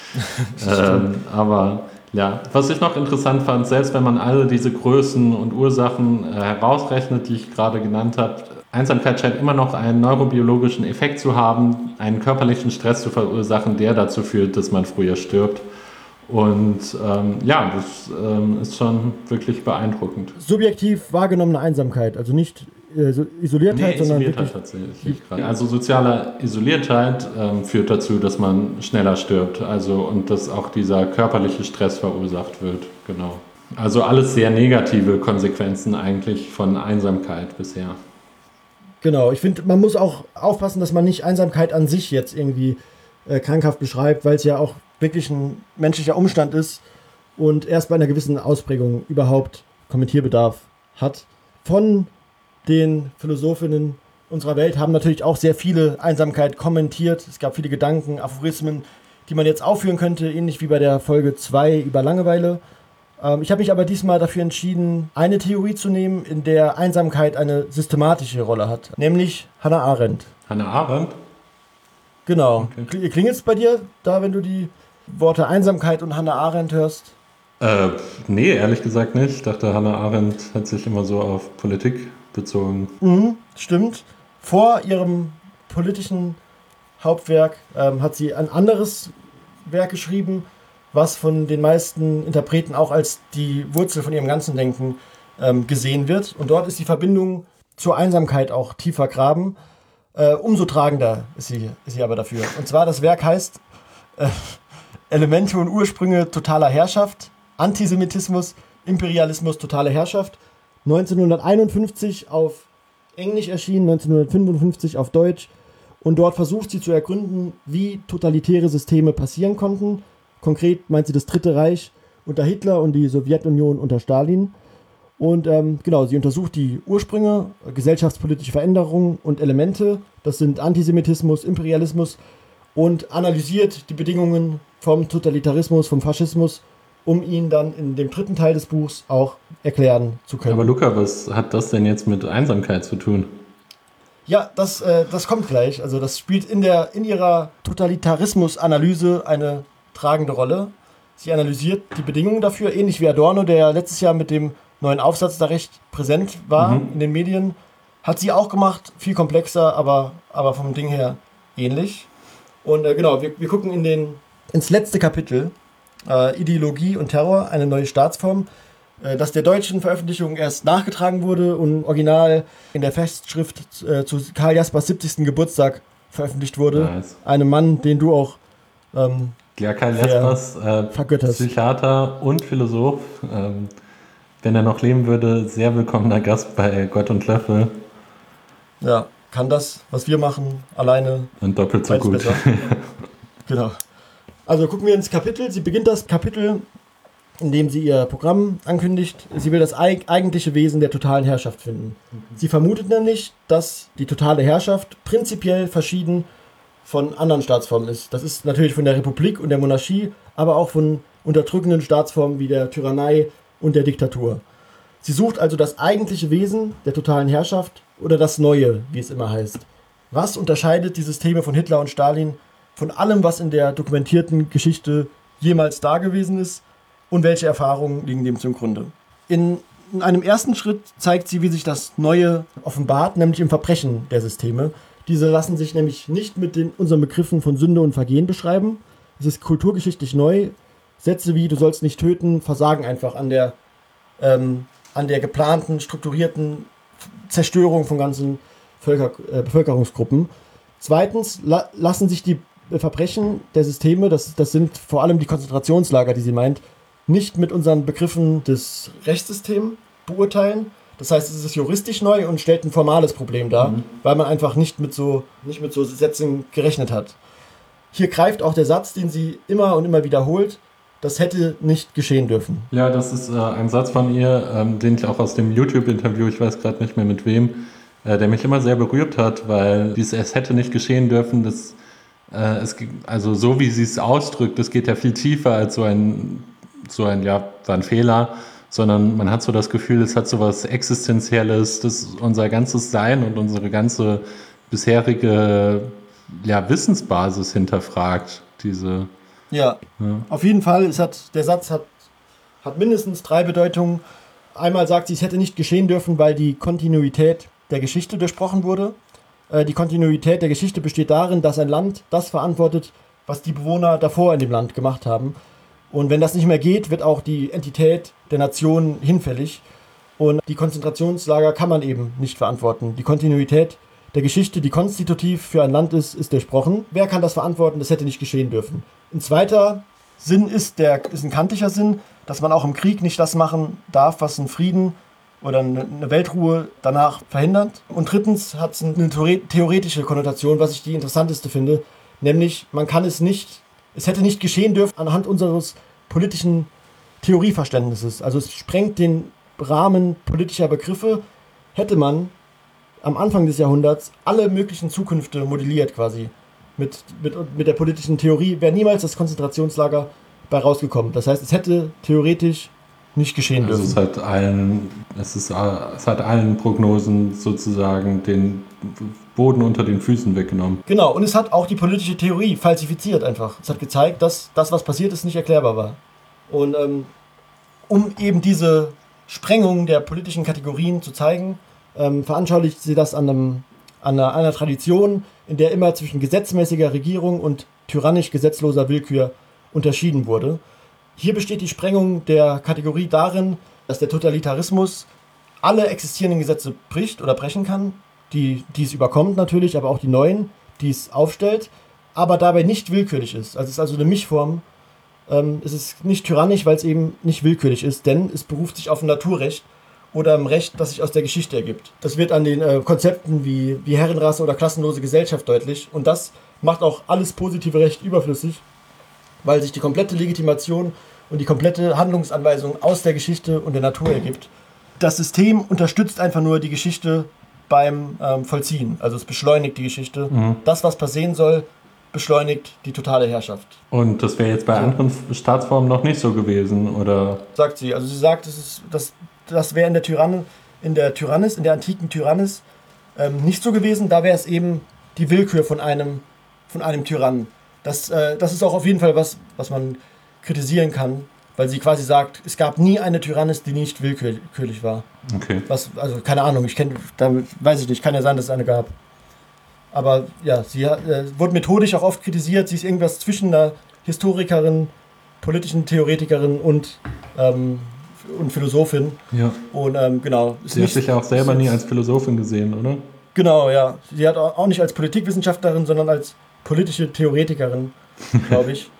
Aber ja, was ich noch interessant fand, selbst wenn man alle diese Größen und Ursachen herausrechnet, die ich gerade genannt habe, Einsamkeit scheint immer noch einen neurobiologischen Effekt zu haben, einen körperlichen Stress zu verursachen, der dazu führt, dass man früher stirbt. Und das ist schon wirklich beeindruckend. Subjektiv wahrgenommene Einsamkeit, also nicht Isoliertheit, sondern wirklich tatsächlich. Also soziale Isoliertheit führt dazu, dass man schneller stirbt. Und dass auch dieser körperliche Stress verursacht wird. Genau. Also alles sehr negative Konsequenzen eigentlich von Einsamkeit bisher. Genau, ich finde, man muss auch aufpassen, dass man nicht Einsamkeit an sich jetzt irgendwie krankhaft beschreibt, weil es ja auch wirklich ein menschlicher Umstand ist und erst bei einer gewissen Ausprägung überhaupt Kommentierbedarf hat. Von den Philosophinnen unserer Welt haben natürlich auch sehr viele Einsamkeit kommentiert. Es gab viele Gedanken, Aphorismen, die man jetzt aufführen könnte, ähnlich wie bei der Folge 2 über Langeweile. Ich habe mich aber diesmal dafür entschieden, eine Theorie zu nehmen, in der Einsamkeit eine systematische Rolle hat, nämlich Hannah Arendt. Hannah Arendt? Genau. Okay. Klingelt es bei dir da, wenn du die Worte Einsamkeit und Hannah Arendt hörst? Nee, ehrlich gesagt nicht. Ich dachte, Hannah Arendt hat sich immer so auf Politik bezogen. Stimmt. Vor ihrem politischen Hauptwerk hat sie ein anderes Werk geschrieben, was von den meisten Interpreten auch als die Wurzel von ihrem ganzen Denken gesehen wird. Und dort ist die Verbindung zur Einsamkeit auch tief vergraben. Umso tragender ist sie aber dafür. Und zwar, das Werk heißt Elemente und Ursprünge totaler Herrschaft, Antisemitismus, Imperialismus, totale Herrschaft. 1951 auf Englisch erschienen, 1955 auf Deutsch. Und dort versucht sie zu ergründen, wie totalitäre Systeme passieren konnten. Konkret meint sie das Dritte Reich unter Hitler und die Sowjetunion unter Stalin. Und sie untersucht die Ursprünge, gesellschaftspolitische Veränderungen und Elemente. Das sind Antisemitismus, Imperialismus und analysiert die Bedingungen vom Totalitarismus, vom Faschismus, um ihn dann in dem dritten Teil des Buchs auch erklären zu können. Aber Luca, was hat das denn jetzt mit Einsamkeit zu tun? Ja, das kommt gleich. Also das spielt in ihrer Totalitarismus-Analyse eine tragende Rolle. Sie analysiert die Bedingungen dafür, ähnlich wie Adorno, der letztes Jahr mit dem neuen Aufsatz da recht präsent war in den Medien. Hat sie auch gemacht, viel komplexer, aber vom Ding her ähnlich. Und wir gucken ins letzte Kapitel, Ideologie und Terror, eine neue Staatsform, das der deutschen Veröffentlichung erst nachgetragen wurde und original in der Festschrift zu Karl Jaspers 70. Geburtstag veröffentlicht wurde. Nice. Einem Mann, den du auch Karl Jaspers, Psychiater und Philosoph. Wenn er noch leben würde, sehr willkommener Gast bei Gott und Löffel. Ja, kann das, was wir machen, alleine. Und doppelt so gut. Genau. Also gucken wir ins Kapitel. Sie beginnt das Kapitel, indem sie ihr Programm ankündigt. Sie will das eigentliche Wesen der totalen Herrschaft finden. Sie vermutet nämlich, dass die totale Herrschaft prinzipiell verschieden von anderen Staatsformen ist. Das ist natürlich von der Republik und der Monarchie, aber auch von unterdrückenden Staatsformen wie der Tyrannei und der Diktatur. Sie sucht also das eigentliche Wesen der totalen Herrschaft oder das Neue, wie es immer heißt. Was unterscheidet die Systeme von Hitler und Stalin von allem, was in der dokumentierten Geschichte jemals da gewesen ist, und welche Erfahrungen liegen dem zugrunde? In einem ersten Schritt zeigt sie, wie sich das Neue offenbart, nämlich im Verbrechen der Systeme. Diese lassen sich nämlich nicht mit unseren Begriffen von Sünde und Vergehen beschreiben. Es ist kulturgeschichtlich neu. Sätze wie "du sollst nicht töten" versagen einfach an der geplanten, strukturierten Zerstörung von ganzen Bevölkerungsgruppen. Zweitens lassen sich die Verbrechen der Systeme, das sind vor allem die Konzentrationslager, die sie meint, nicht mit unseren Begriffen des Rechtssystems beurteilen. Das heißt, es ist juristisch neu und stellt ein formales Problem dar, weil man einfach nicht mit so Sätzen gerechnet hat. Hier greift auch der Satz, den sie immer und immer wiederholt: das hätte nicht geschehen dürfen. Ja, das ist ein Satz von ihr, den ich auch aus dem YouTube-Interview, ich weiß gerade nicht mehr mit wem, der mich immer sehr berührt hat, weil es hätte nicht geschehen dürfen, also so wie sie es ausdrückt, das geht ja viel tiefer als so ein Fehler, sondern man hat so das Gefühl, es hat so was Existenzielles, das unser ganzes Sein und unsere ganze bisherige Wissensbasis hinterfragt. Ja, auf jeden Fall. Der Satz hat mindestens 3 Bedeutungen. Einmal sagt sie, es hätte nicht geschehen dürfen, weil die Kontinuität der Geschichte durchbrochen wurde. Die Kontinuität der Geschichte besteht darin, dass ein Land das verantwortet, was die Bewohner davor in dem Land gemacht haben. Und wenn das nicht mehr geht, wird auch die Entität der Nation hinfällig. Und die Konzentrationslager kann man eben nicht verantworten. Die Kontinuität der Geschichte, die konstitutiv für ein Land ist durchbrochen. Wer kann das verantworten? Das hätte nicht geschehen dürfen. Ein zweiter Sinn ist ein kantischer Sinn, dass man auch im Krieg nicht das machen darf, was einen Frieden oder eine Weltruhe danach verhindert. Und drittens hat es eine theoretische Konnotation, was ich die interessanteste finde, nämlich es hätte nicht geschehen dürfen anhand unseres politischen Theorieverständnisses. Also es sprengt den Rahmen politischer Begriffe. Hätte man am Anfang des Jahrhunderts alle möglichen Zukünfte modelliert quasi mit der politischen Theorie, wäre niemals das Konzentrationslager bei rausgekommen. Das heißt, es hätte theoretisch nicht geschehen dürfen. Es hat allen Prognosen sozusagen den Boden unter den Füßen weggenommen. Genau, und es hat auch die politische Theorie falsifiziert einfach. Es hat gezeigt, dass das, was passiert ist, nicht erklärbar war. Und um eben diese Sprengung der politischen Kategorien zu zeigen, veranschaulicht sie das an einer Tradition, in der immer zwischen gesetzmäßiger Regierung und tyrannisch gesetzloser Willkür unterschieden wurde. Hier besteht die Sprengung der Kategorie darin, dass der Totalitarismus alle existierenden Gesetze bricht oder brechen kann, die es überkommt natürlich, aber auch die neuen, die es aufstellt, aber dabei nicht willkürlich ist. Also es ist also eine Mischform. Es ist nicht tyrannisch, weil es eben nicht willkürlich ist, denn es beruft sich auf ein Naturrecht oder ein Recht, das sich aus der Geschichte ergibt. Das wird an den Konzepten wie Herrenrasse oder klassenlose Gesellschaft deutlich, und das macht auch alles positive Recht überflüssig, weil sich die komplette Legitimation und die komplette Handlungsanweisung aus der Geschichte und der Natur ergibt. Das System unterstützt einfach nur die Geschichte beim Vollziehen. Also es beschleunigt die Geschichte. Das, was passieren soll, beschleunigt die totale Herrschaft. Und das wäre jetzt bei anderen Staatsformen noch nicht so gewesen, oder? Sagt sie. Also sie sagt, das wäre in der antiken Tyrannis nicht so gewesen. Da wäre es eben die Willkür von einem Tyrannen. Das ist auch auf jeden Fall was man kritisieren kann, weil sie quasi sagt, es gab nie eine Tyrannis, die nicht willkürlich war. Okay. Also keine Ahnung, weiß ich nicht, kann ja sein, dass es eine gab. Aber ja, sie wurde methodisch auch oft kritisiert. Sie ist irgendwas zwischen einer Historikerin, politischen Theoretikerin und Philosophin. Ja. Und genau. Sie hat sich ja auch selber nie als Philosophin gesehen, oder? Genau, ja. Sie hat auch nicht als Politikwissenschaftlerin, sondern als politische Theoretikerin, glaube ich.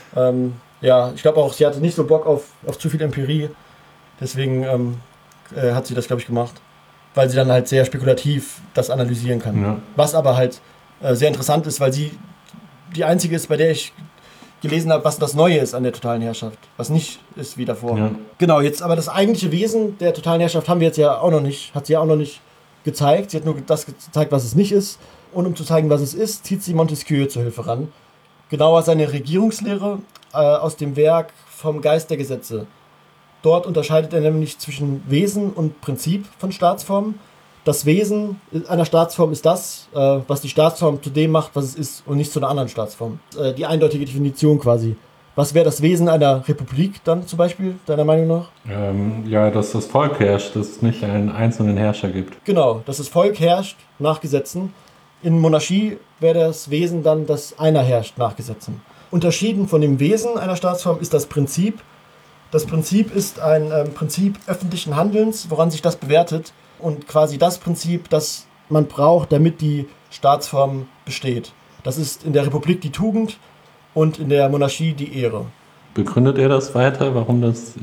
Ja, ich glaube auch, sie hatte nicht so Bock auf zu viel Empirie. Deswegen hat sie das, glaube ich, gemacht. Weil sie dann halt sehr spekulativ das analysieren kann. Ja. Was aber halt sehr interessant ist, weil sie die einzige ist, bei der ich gelesen habe, was das Neue ist an der totalen Herrschaft. Was nicht ist wie davor. Ja. Genau, jetzt aber das eigentliche Wesen der totalen Herrschaft hat sie ja auch noch nicht gezeigt. Sie hat nur das gezeigt, was es nicht ist. Und um zu zeigen, was es ist, zieht sie Montesquieu zur Hilfe ran. Genauer seine Regierungslehre aus dem Werk Vom Geist der Gesetze. Dort unterscheidet er nämlich zwischen Wesen und Prinzip von Staatsformen. Das Wesen einer Staatsform ist das, was die Staatsform zu dem macht, was es ist, und nicht zu einer anderen Staatsform. Die eindeutige Definition quasi. Was wäre das Wesen einer Republik dann zum Beispiel, deiner Meinung nach? Ja, dass das Volk herrscht, dass es nicht einen einzelnen Herrscher gibt. Genau, dass das Volk herrscht nach Gesetzen. In Monarchie wäre das Wesen dann, dass einer herrscht nach Gesetzen. Unterschieden von dem Wesen einer Staatsform ist das Prinzip. Das Prinzip ist ein Prinzip öffentlichen Handelns, woran sich das bewertet. Und quasi das Prinzip, das man braucht, damit die Staatsform besteht. Das ist in der Republik die Tugend und in der Monarchie die Ehre. Begründet er das weiter, warum das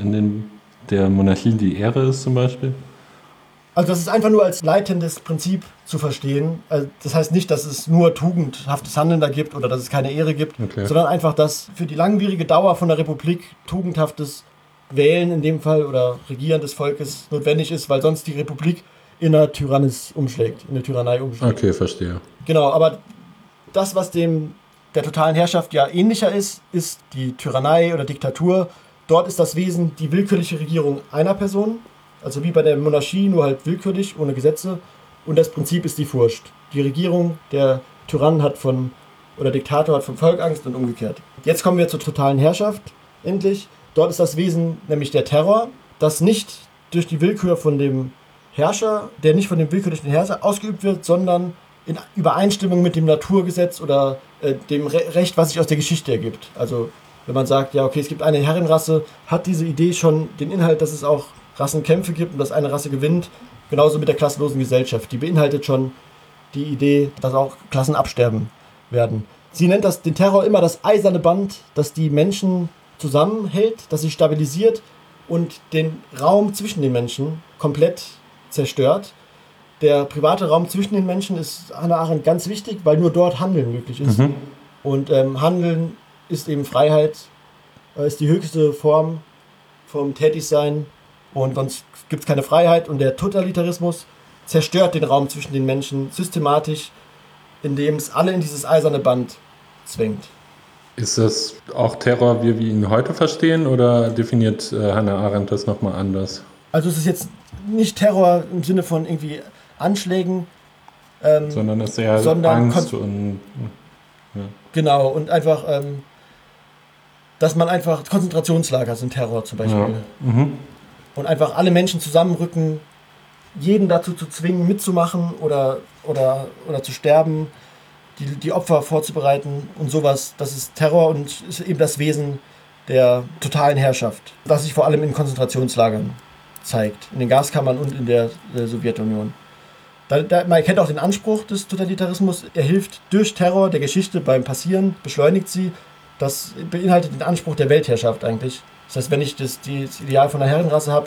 der Monarchie die Ehre ist zum Beispiel? Also das ist einfach nur als leitendes Prinzip zu verstehen. Also das heißt nicht, dass es nur tugendhaftes Handeln da gibt oder dass es keine Ehre gibt, sondern einfach, dass für die langwierige Dauer von der Republik tugendhaftes Wählen in dem Fall oder Regieren des Volkes notwendig ist, weil sonst die Republik in eine Tyrannei umschlägt. Okay, verstehe. Genau, aber das, was dem der totalen Herrschaft ja ähnlicher ist die Tyrannei oder Diktatur. Dort ist das Wesen die willkürliche Regierung einer Person, also wie bei der Monarchie, nur halt willkürlich, ohne Gesetze. Und das Prinzip ist die Furcht. Die Regierung, der Tyrann Diktator hat vom Volk Angst und umgekehrt. Jetzt kommen wir zur totalen Herrschaft, endlich. Dort ist das Wesen nämlich der Terror, das nicht durch die Willkür von dem Herrscher, der nicht von dem willkürlichen Herrscher ausgeübt wird, sondern in Übereinstimmung mit dem Naturgesetz oder dem Recht, was sich aus der Geschichte ergibt. Also wenn man sagt, ja okay, es gibt eine Herrenrasse, hat diese Idee schon den Inhalt, dass es auch Rassenkämpfe gibt und dass eine Rasse gewinnt, genauso mit der klassenlosen Gesellschaft. Die beinhaltet schon die Idee, dass auch Klassen absterben werden. Sie nennt den Terror immer das eiserne Band, das die Menschen zusammenhält, das sie stabilisiert und den Raum zwischen den Menschen komplett zerstört. Der private Raum zwischen den Menschen ist Hannah Arendt ganz wichtig, weil nur dort Handeln möglich ist. Und Handeln ist eben Freiheit, ist die höchste Form vom Tätigsein und sonst gibt es keine Freiheit. Und der Totalitarismus zerstört den Raum zwischen den Menschen systematisch, indem es alle in dieses eiserne Band zwängt. Ist das auch Terror, wie wir ihn heute verstehen, oder definiert Hannah Arendt das nochmal anders? Also es ist jetzt nicht Terror im Sinne von irgendwie Anschlägen, sondern es ist eher Angst und... Ja. Genau, und einfach, dass man einfach Konzentrationslager sind Terror zum Beispiel. Ja. Und einfach alle Menschen zusammenrücken, jeden dazu zu zwingen, mitzumachen oder zu sterben, die Opfer vorzubereiten und sowas. Das ist Terror und ist eben das Wesen der totalen Herrschaft, das sich vor allem in Konzentrationslagern zeigt, in den Gaskammern und in der Sowjetunion. Man kennt auch den Anspruch des Totalitarismus. Er hilft durch Terror der Geschichte beim Passieren, beschleunigt sie. Das beinhaltet den Anspruch der Weltherrschaft eigentlich. Das heißt, wenn ich das Ideal von einer Herrenrasse habe,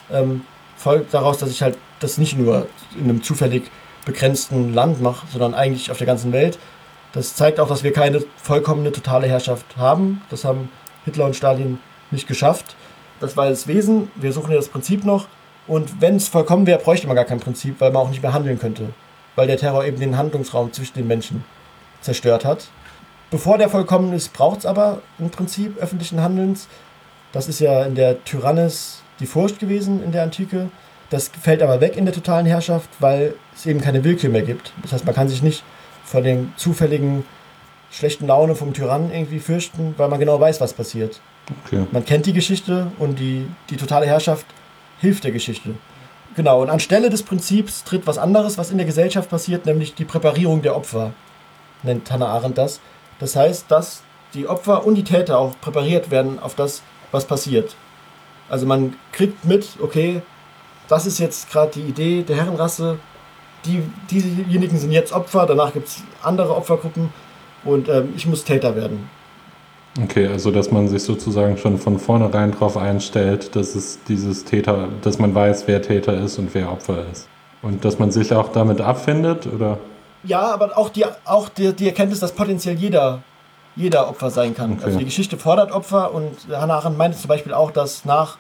folgt daraus, dass ich halt das nicht nur in einem zufällig begrenzten Land mache, sondern eigentlich auf der ganzen Welt. Das zeigt auch, dass wir keine vollkommene totale Herrschaft haben. Das haben Hitler und Stalin nicht geschafft. Das war das Wesen. Wir suchen ja das Prinzip noch. Und wenn es vollkommen wäre, bräuchte man gar kein Prinzip, weil man auch nicht mehr handeln könnte. Weil der Terror eben den Handlungsraum zwischen den Menschen zerstört hat. Bevor der vollkommen ist, braucht es aber ein Prinzip öffentlichen Handelns. Das ist ja in der Tyrannis die Furcht gewesen in der Antike. Das fällt aber weg in der totalen Herrschaft, weil es eben keine Willkür mehr gibt. Das heißt, man kann sich nicht vor dem zufälligen schlechten Laune vom Tyrannen irgendwie fürchten, weil man genau weiß, was passiert. Okay. Man kennt die Geschichte und die totale Herrschaft hilft der Geschichte. Genau, und anstelle des Prinzips tritt was anderes, was in der Gesellschaft passiert, nämlich die Präparierung der Opfer, nennt Hannah Arendt das. Das heißt, dass die Opfer und die Täter auch präpariert werden auf das, was passiert. Also man kriegt mit, okay, das ist jetzt gerade die Idee der Herrenrasse, diejenigen sind jetzt Opfer, danach gibt es andere Opfergruppen und ich muss Täter werden. Okay, also dass man sich sozusagen schon von vornherein darauf einstellt, dass es dass man weiß, wer Täter ist und wer Opfer ist. Und dass man sich auch damit abfindet, oder? Ja, aber auch die Erkenntnis, dass potenziell jeder Opfer sein kann. Okay. Also die Geschichte fordert Opfer und Hannah Arendt meinte zum Beispiel auch, dass nach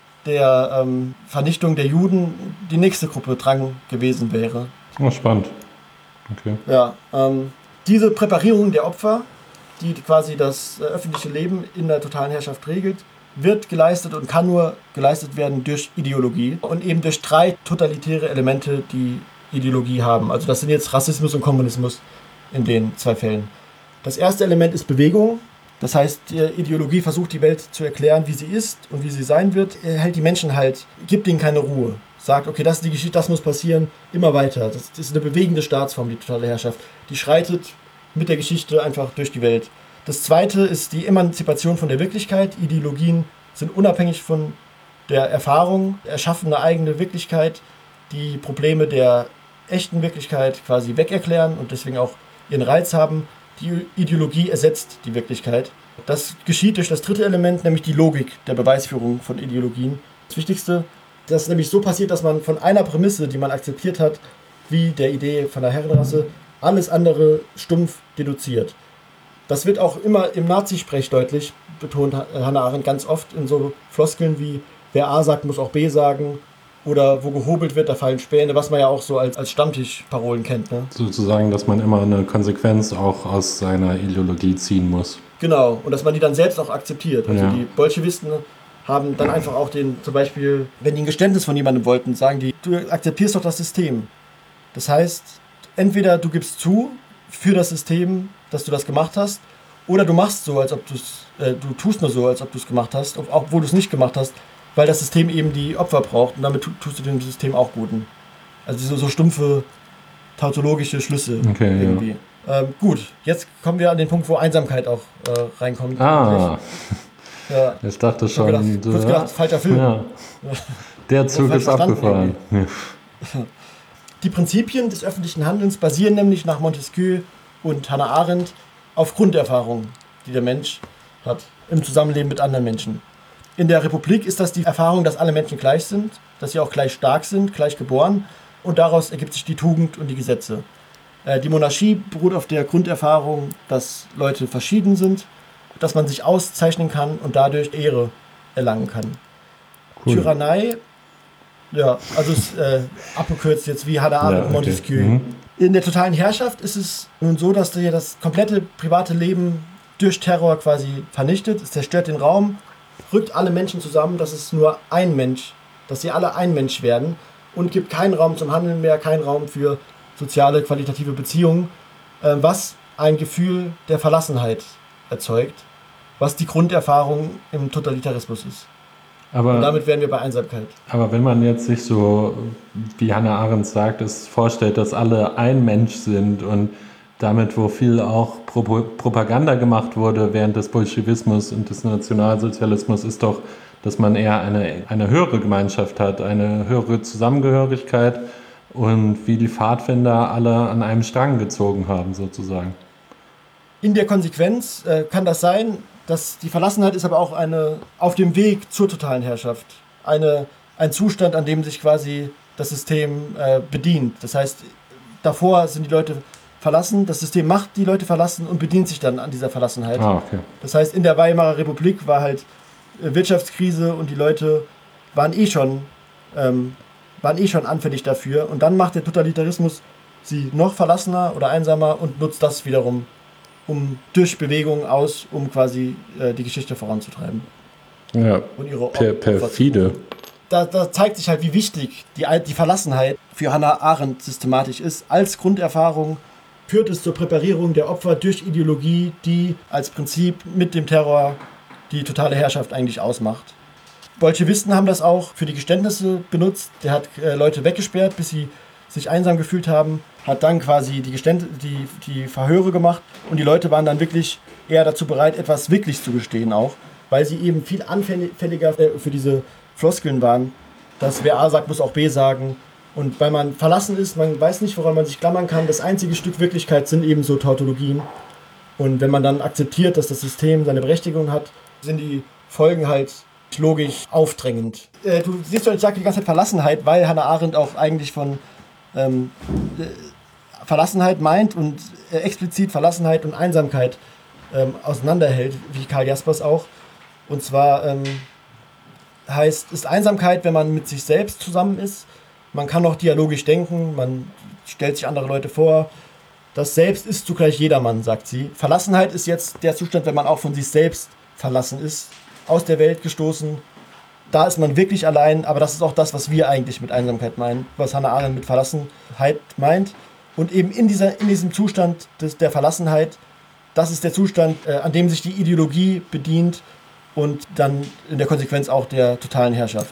der Vernichtung der Juden die nächste Gruppe dran gewesen wäre. Oh, spannend. Okay. Ja, diese Präparierung der Opfer, die quasi das öffentliche Leben in der totalen Herrschaft regelt, wird geleistet und kann nur geleistet werden durch Ideologie und eben durch 3 totalitäre Elemente, die Ideologie haben. Also das sind jetzt Rassismus und Kommunismus in den 2 Fällen. Das erste Element ist Bewegung. Das heißt, die Ideologie versucht die Welt zu erklären, wie sie ist und wie sie sein wird, hält die Menschen halt, gibt ihnen keine Ruhe. Sagt, okay, das ist die Geschichte, das muss passieren, immer weiter. Das ist eine bewegende Staatsform, die totale Herrschaft. Die schreitet mit der Geschichte einfach durch die Welt. Das zweite ist die Emanzipation von der Wirklichkeit. Ideologien sind unabhängig von der Erfahrung, erschaffen eine eigene Wirklichkeit, die Probleme der echten Wirklichkeit quasi wegerklären und deswegen auch ihren Reiz haben. Die Ideologie ersetzt die Wirklichkeit. Das geschieht durch das dritte Element, nämlich die Logik der Beweisführung von Ideologien. Das Wichtigste, dass es nämlich so passiert, dass man von einer Prämisse, die man akzeptiert hat, wie der Idee von der Herrenrasse, alles andere stumpf deduziert. Das wird auch immer im Nazisprech deutlich, betont Hannah Arendt ganz oft in so Floskeln wie, wer A sagt, muss auch B sagen, oder wo gehobelt wird, da fallen Späne, was man ja auch so als Stammtischparolen kennt. Ne? Sozusagen, dass man immer eine Konsequenz auch aus seiner Ideologie ziehen muss. Genau, und dass man die dann selbst auch akzeptiert. Also ja. Die Bolschewisten haben dann einfach auch zum Beispiel, wenn die ein Geständnis von jemandem wollten, sagen die, du akzeptierst doch das System. Das heißt, entweder du gibst zu für das System, dass du das gemacht hast, oder du machst so, als ob du tust nur so, als ob du es gemacht hast, obwohl du es nicht gemacht hast, weil das System eben die Opfer braucht und damit tust du dem System auch Guten. Also so stumpfe tautologische Schlüsse irgendwie. Ja. Gut, jetzt kommen wir an den Punkt, wo Einsamkeit auch reinkommt. Ah, ja. Ich dachte schon... Kurz gedacht, falscher Film. Ja. Der Zug ist abgefahren. Die Prinzipien des öffentlichen Handelns basieren nämlich nach Montesquieu und Hannah Arendt auf Grunderfahrungen, die der Mensch hat im Zusammenleben mit anderen Menschen. In der Republik ist das die Erfahrung, dass alle Menschen gleich sind, dass sie auch gleich stark sind, gleich geboren und daraus ergibt sich die Tugend und die Gesetze. Die Monarchie beruht auf der Grunderfahrung, dass Leute verschieden sind, dass man sich auszeichnen kann und dadurch Ehre erlangen kann. Cool. Tyrannei, ja, also abgekürzt jetzt wie Hannah Arendt, Montesquieu. Mhm. In der totalen Herrschaft ist es nun so, dass dir das komplette private Leben durch Terror quasi vernichtet. Es zerstört den Raum, rückt alle Menschen zusammen, dass es nur ein Mensch, dass sie alle ein Mensch werden und gibt keinen Raum zum Handeln mehr, keinen Raum für soziale, qualitative Beziehungen, was ein Gefühl der Verlassenheit erzeugt, was die Grunderfahrung im Totalitarismus ist. Und damit wären wir bei Einsamkeit. Aber wenn man jetzt sich so, wie Hannah Arendt sagt, es vorstellt, dass alle ein Mensch sind und damit, wo viel auch Propaganda gemacht wurde während des Bolschewismus und des Nationalsozialismus, ist doch, dass man eher eine höhere Gemeinschaft hat, eine höhere Zusammengehörigkeit und wie die Pfadfinder alle an einem Strang gezogen haben, sozusagen. In der Konsequenz kann das sein, dass die Verlassenheit ist aber auch auf dem Weg zur totalen Herrschaft. Ein Zustand, an dem sich quasi das System bedient. Das heißt, davor sind die Leute verlassen, das System macht die Leute verlassen und bedient sich dann an dieser Verlassenheit. Okay. Das heißt, in der Weimarer Republik war halt Wirtschaftskrise und die Leute waren eh schon anfällig dafür. Und dann macht der Totalitarismus sie noch verlassener oder einsamer und nutzt das wiederum durch Bewegungen aus, um quasi die Geschichte voranzutreiben. Ja, und ihre perfide. Da zeigt sich halt, wie wichtig die Verlassenheit für Hannah Arendt systematisch ist. Als Grunderfahrung führt es zur Präparierung der Opfer durch Ideologie, die als Prinzip mit dem Terror die totale Herrschaft eigentlich ausmacht. Bolschewisten haben das auch für die Geständnisse benutzt. Der hat Leute weggesperrt, bis sie sich einsam gefühlt haben, hat dann quasi die Verhöre gemacht und die Leute waren dann wirklich eher dazu bereit, etwas wirklich zu gestehen auch, weil sie eben viel anfälliger für diese Floskeln waren, dass wer A sagt, muss auch B sagen. Und weil man verlassen ist, man weiß nicht, woran man sich klammern kann, das einzige Stück Wirklichkeit sind eben so Tautologien. Und wenn man dann akzeptiert, dass das System seine Berechtigung hat, sind die Folgen halt logisch aufdrängend. Du siehst doch, ich sage die ganze Zeit Verlassenheit, weil Hannah Arendt auch eigentlich von Verlassenheit meint und explizit Verlassenheit und Einsamkeit auseinanderhält, wie Karl Jaspers auch. Und zwar ist Einsamkeit, wenn man mit sich selbst zusammen ist. Man kann auch dialogisch denken, man stellt sich andere Leute vor. Das Selbst ist zugleich jedermann, sagt sie. Verlassenheit ist jetzt der Zustand, wenn man auch von sich selbst verlassen ist. aus der Welt gestoßen. Da ist man wirklich allein, aber das ist auch das, was wir eigentlich mit Einsamkeit meinen, was Hannah Arendt mit Verlassenheit meint. Und eben in diesem Zustand der Verlassenheit, das ist der Zustand, an dem sich die Ideologie bedient und dann in der Konsequenz auch der totalen Herrschaft.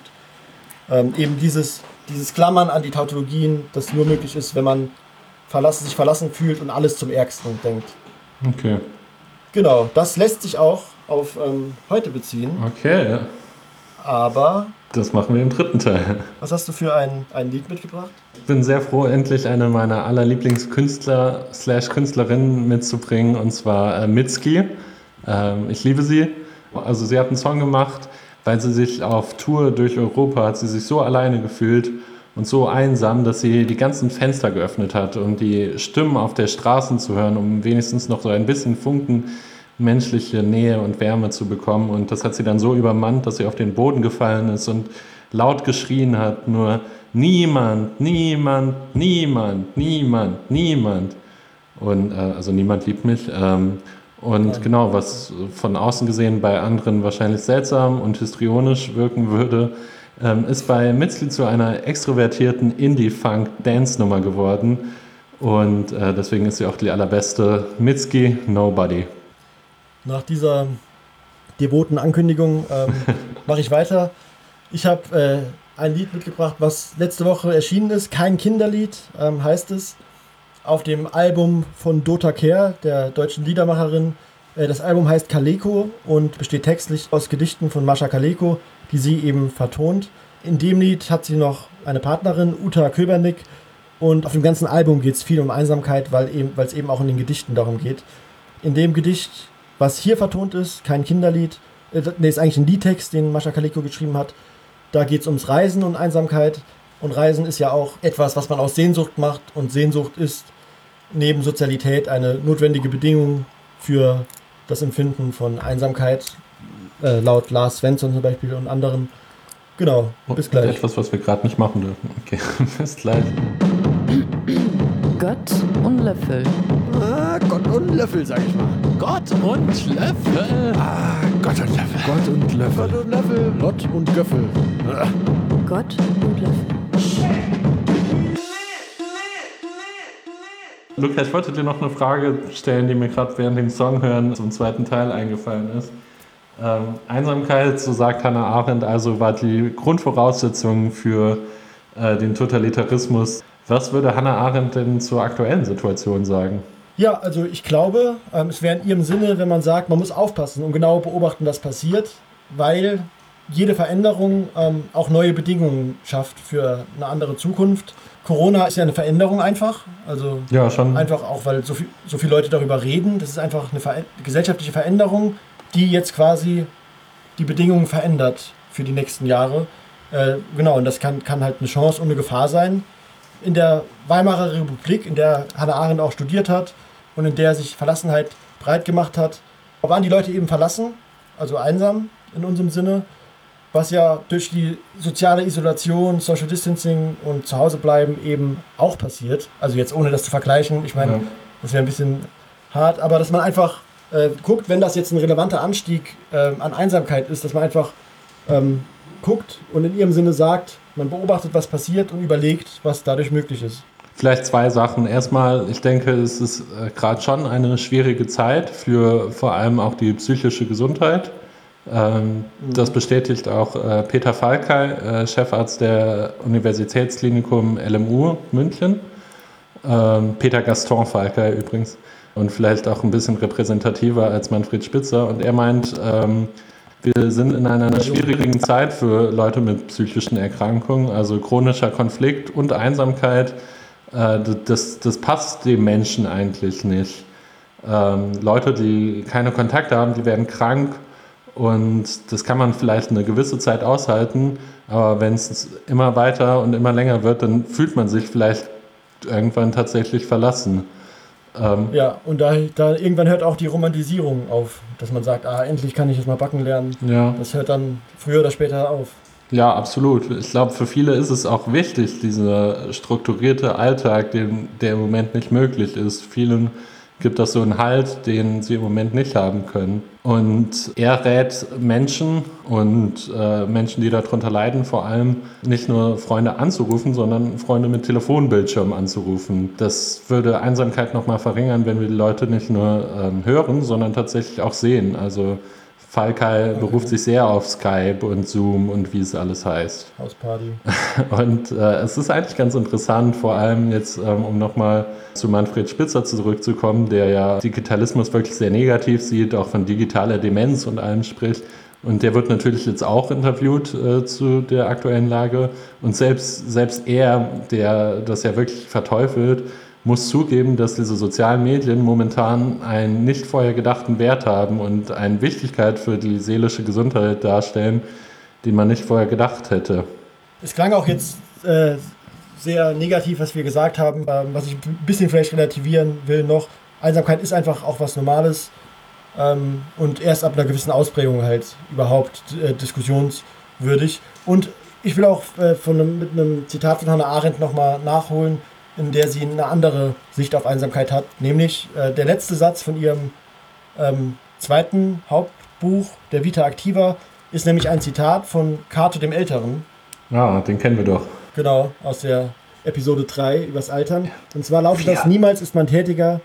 Eben dieses Klammern an die Tautologien, das nur möglich ist, wenn man sich verlassen fühlt und alles zum Ärgsten denkt. Okay. Genau, das lässt sich auch auf heute beziehen. Okay. Aber das machen wir im dritten Teil. was hast du für ein Lied mitgebracht? Ich bin sehr froh, endlich eine meiner allerlieblingskünstler / Künstlerinnen mitzubringen, und zwar Mitski. Ich liebe sie. Also sie hat einen Song gemacht, weil sie sich auf Tour durch Europa hat sie sich so alleine gefühlt und so einsam, dass sie die ganzen Fenster geöffnet hat, um die Stimmen auf der Straße zu hören, um wenigstens noch so ein bisschen Funken menschliche Nähe und Wärme zu bekommen. Und das hat sie dann so übermannt, dass sie auf den Boden gefallen ist und laut geschrien hat, nur niemand, niemand, niemand, niemand, niemand. Und also niemand liebt mich. Und genau, was von außen gesehen bei anderen wahrscheinlich seltsam und histrionisch wirken würde, ist bei Mitski zu einer extrovertierten Indie-Funk-Dance-Nummer geworden. Und deswegen ist sie auch die allerbeste. Mitski, Nobody. Nach dieser devoten Ankündigung mache ich weiter. Ich habe ein Lied mitgebracht, was letzte Woche erschienen ist. Kein Kinderlied heißt es. Auf dem Album von Dota Kehr, der deutschen Liedermacherin. Das Album heißt Kaleko und besteht textlich aus Gedichten von Mascha Kaleko, die sie eben vertont. In dem Lied hat sie noch eine Partnerin, Uta Köbernick. Und auf dem ganzen Album geht es viel um Einsamkeit, weil es eben auch in den Gedichten darum geht. In dem Gedicht, was hier vertont ist, kein Kinderlied, ist eigentlich ein Liedtext, den Mascha Kaleko geschrieben hat. Da geht es ums Reisen und Einsamkeit. Und Reisen ist ja auch etwas, was man aus Sehnsucht macht. Und Sehnsucht ist neben Sozialität eine notwendige Bedingung für das Empfinden von Einsamkeit, laut Lars Svensson zum Beispiel und anderen. Genau, bis gleich. Etwas, was wir gerade nicht machen dürfen. Okay, bis gleich. Gott und Löffel. Gott und Löffel, sag ich mal. Gott und Löffel. Gott und Löffel. Gott und Löffel. Gott und Löffel. Gott und Göffel. Gott und Löffel. Luca, ich wollte dir noch eine Frage stellen, die mir gerade während dem Song hören zum zweiten Teil eingefallen ist. Einsamkeit, so sagt Hannah Arendt, also war die Grundvoraussetzung für den Totalitarismus. Was würde Hannah Arendt denn zur aktuellen Situation sagen? Ja, also ich glaube, es wäre in ihrem Sinne, wenn man sagt, man muss aufpassen und genau beobachten, was passiert, weil jede Veränderung auch neue Bedingungen schafft für eine andere Zukunft. Corona ist ja eine Veränderung einfach, also ja, schon. Einfach auch, weil so viele Leute darüber reden. Das ist einfach eine gesellschaftliche Veränderung, die jetzt quasi die Bedingungen verändert für die nächsten Jahre. Genau, und das kann halt eine Chance und eine Gefahr sein. In der Weimarer Republik, in der Hannah Arendt auch studiert hat und in der sich Verlassenheit breit gemacht hat, waren die Leute eben verlassen, also einsam in unserem Sinne, was ja durch die soziale Isolation, Social Distancing und Zuhausebleiben eben auch passiert. Also jetzt ohne das zu vergleichen, ich meine, das wäre ein bisschen hart, aber dass man einfach guckt, wenn das jetzt ein relevanter Anstieg an Einsamkeit ist, dass man einfach guckt und in ihrem Sinne sagt, man beobachtet, was passiert und überlegt, was dadurch möglich ist. Vielleicht zwei Sachen. Erstmal, ich denke, es ist gerade schon eine schwierige Zeit für vor allem auch die psychische Gesundheit. Das bestätigt auch Peter Falkay, Chefarzt der Universitätsklinikum LMU München. Peter Gaston Falkay übrigens. Und vielleicht auch ein bisschen repräsentativer als Manfred Spitzer. Und er meint, wir sind in einer schwierigen Zeit für Leute mit psychischen Erkrankungen, also chronischer Konflikt und Einsamkeit. Das passt dem Menschen eigentlich nicht. Leute, die keine Kontakte haben, die werden krank und das kann man vielleicht eine gewisse Zeit aushalten, aber wenn es immer weiter und immer länger wird, dann fühlt man sich vielleicht irgendwann tatsächlich verlassen. Ja, und da irgendwann hört auch die Romantisierung auf, dass man sagt, endlich kann ich jetzt mal backen lernen. Ja. Das hört dann früher oder später auf. Ja, absolut. Ich glaube, für viele ist es auch wichtig, dieser strukturierte Alltag, der im Moment nicht möglich ist. Vielen gibt das so einen Halt, den sie im Moment nicht haben können. Und er rät Menschen und Menschen, die darunter leiden, vor allem nicht nur Freunde anzurufen, sondern Freunde mit Telefonbildschirm anzurufen. Das würde Einsamkeit nochmal verringern, wenn wir die Leute nicht nur hören, sondern tatsächlich auch sehen. Also Falkay beruft sich sehr auf Skype und Zoom und wie es alles heißt. Hausparty. Und es ist eigentlich ganz interessant, vor allem jetzt, um nochmal zu Manfred Spitzer zurückzukommen, der ja Digitalismus wirklich sehr negativ sieht, auch von digitaler Demenz und allem spricht. Und der wird natürlich jetzt auch interviewt zu der aktuellen Lage. Und selbst er, der das ja wirklich verteufelt, muss zugeben, dass diese sozialen Medien momentan einen nicht vorher gedachten Wert haben und eine Wichtigkeit für die seelische Gesundheit darstellen, die man nicht vorher gedacht hätte. Es klang auch jetzt sehr negativ, was wir gesagt haben, was ich ein bisschen vielleicht relativieren will noch. Einsamkeit ist einfach auch was Normales und erst ab einer gewissen Ausprägung halt überhaupt diskussionswürdig. Und ich will auch mit einem Zitat von Hannah Arendt nochmal nachholen, in der sie eine andere Sicht auf Einsamkeit hat. Nämlich der letzte Satz von ihrem zweiten Hauptbuch, der Vita Activa, ist nämlich ein Zitat von Cato dem Älteren. Ah, den kennen wir doch. Genau, aus der Episode 3 übers Altern. Und zwar lautet das, niemals ist man tätiger,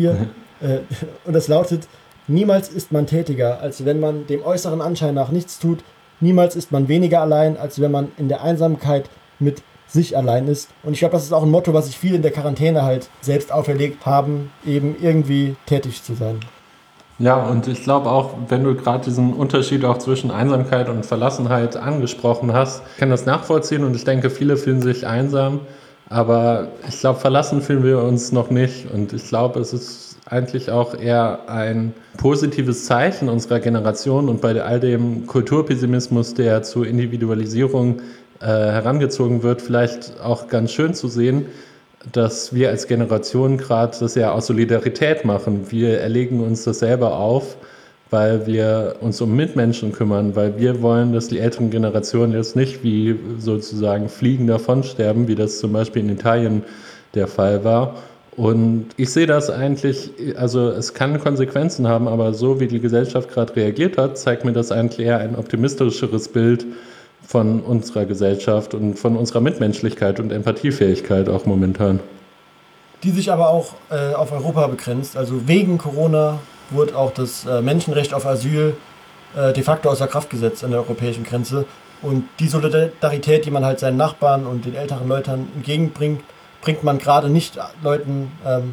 und das lautet, niemals ist man tätiger, als wenn man dem äußeren Anschein nach nichts tut. Niemals ist man weniger allein, als wenn man in der Einsamkeit mit sich allein ist. Und ich glaube, das ist auch ein Motto, was sich viele in der Quarantäne halt selbst auferlegt haben, eben irgendwie tätig zu sein. Ja, und ich glaube auch, wenn du gerade diesen Unterschied auch zwischen Einsamkeit und Verlassenheit angesprochen hast, kann das nachvollziehen und ich denke, viele fühlen sich einsam, aber ich glaube, verlassen fühlen wir uns noch nicht und ich glaube, es ist eigentlich auch eher ein positives Zeichen unserer Generation und bei all dem Kulturpessimismus, der zur Individualisierung herangezogen wird, vielleicht auch ganz schön zu sehen, dass wir als Generation gerade das ja aus Solidarität machen. Wir erlegen uns das selber auf, weil wir uns um Mitmenschen kümmern, weil wir wollen, dass die älteren Generationen jetzt nicht wie sozusagen fliegen davonsterben, wie das zum Beispiel in Italien der Fall war. Und ich sehe das eigentlich, also es kann Konsequenzen haben, aber so wie die Gesellschaft gerade reagiert hat, zeigt mir das eigentlich eher ein optimistischeres Bild von unserer Gesellschaft und von unserer Mitmenschlichkeit und Empathiefähigkeit auch momentan. Die sich aber auch auf Europa begrenzt. Also wegen Corona wurde auch das Menschenrecht auf Asyl de facto außer Kraft gesetzt an der europäischen Grenze. Und die Solidarität, die man halt seinen Nachbarn und den älteren Leuten entgegenbringt, bringt man gerade nicht Leuten,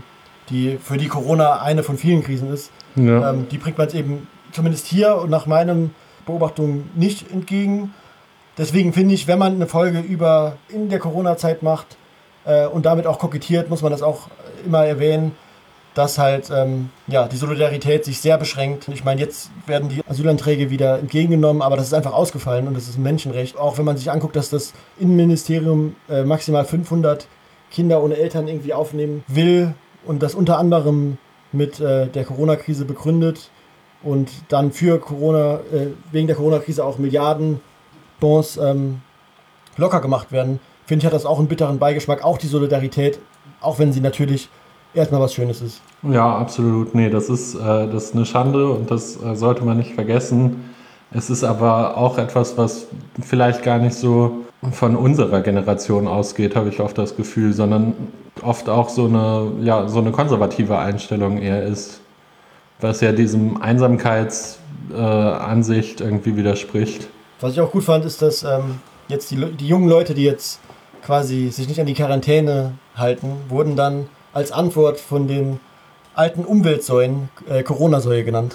für die Corona eine von vielen Krisen ist. Ja. Die bringt man es eben zumindest hier und nach meinen Beobachtungen nicht entgegen. Deswegen finde ich, wenn man eine Folge in der Corona-Zeit macht und damit auch kokettiert, muss man das auch immer erwähnen, dass halt die Solidarität sich sehr beschränkt. Ich meine, jetzt werden die Asylanträge wieder entgegengenommen, aber das ist einfach ausgefallen und das ist ein Menschenrecht. Auch wenn man sich anguckt, dass das Innenministerium maximal 500 Kinder ohne Eltern irgendwie aufnehmen will und das unter anderem mit der Corona-Krise begründet und dann für Corona, wegen der Corona-Krise auch Milliarden Bonds locker gemacht werden, finde ich, hat das auch einen bitteren Beigeschmack, auch die Solidarität, auch wenn sie natürlich erstmal was Schönes ist. Ja, absolut. Nee, das ist eine Schande und das sollte man nicht vergessen. Es ist aber auch etwas, was vielleicht gar nicht so von unserer Generation ausgeht, habe ich oft das Gefühl, sondern oft auch so eine konservative Einstellung eher ist, was ja diesem Einsamkeitsansicht irgendwie widerspricht. Was ich auch gut fand, ist, dass jetzt die jungen Leute, die jetzt quasi sich nicht an die Quarantäne halten, wurden dann als Antwort von den alten Umweltsäulen Corona-Säue genannt.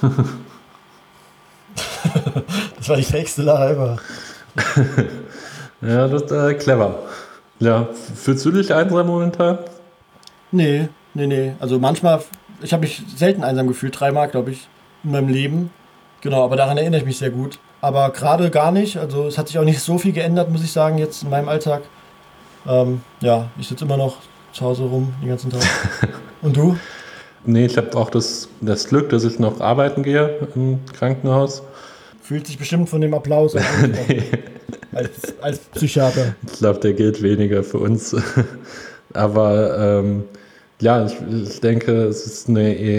Das war die fähigste Lache ever. Ja, das ist clever. Ja, fühlst du dich einsam momentan? Nee. Also manchmal, ich habe mich selten einsam gefühlt, 3-mal, glaube ich, in meinem Leben. Genau, aber daran erinnere ich mich sehr gut. Aber gerade gar nicht. Also es hat sich auch nicht so viel geändert, muss ich sagen, jetzt in meinem Alltag. Ich sitze immer noch zu Hause rum den ganzen Tag. Und du? Nee, ich habe auch das Glück, dass ich noch arbeiten gehe im Krankenhaus. Fühlt sich bestimmt von dem Applaus nee. als Psychiater. Ich glaube, der gilt weniger für uns. Aber Ja, ich denke, es ist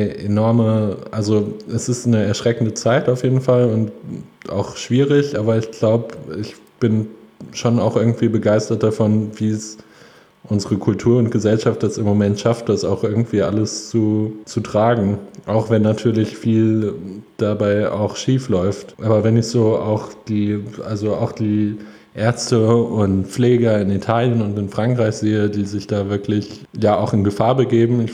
es ist eine erschreckende Zeit auf jeden Fall und auch schwierig, aber ich glaube, ich bin schon auch irgendwie begeistert davon, wie es unsere Kultur und Gesellschaft das im Moment schafft, das auch irgendwie alles zu tragen. Auch wenn natürlich viel dabei auch schief läuft. Aber wenn ich so auch die Ärzte und Pfleger in Italien und in Frankreich sehe, die sich da wirklich ja auch in Gefahr begeben,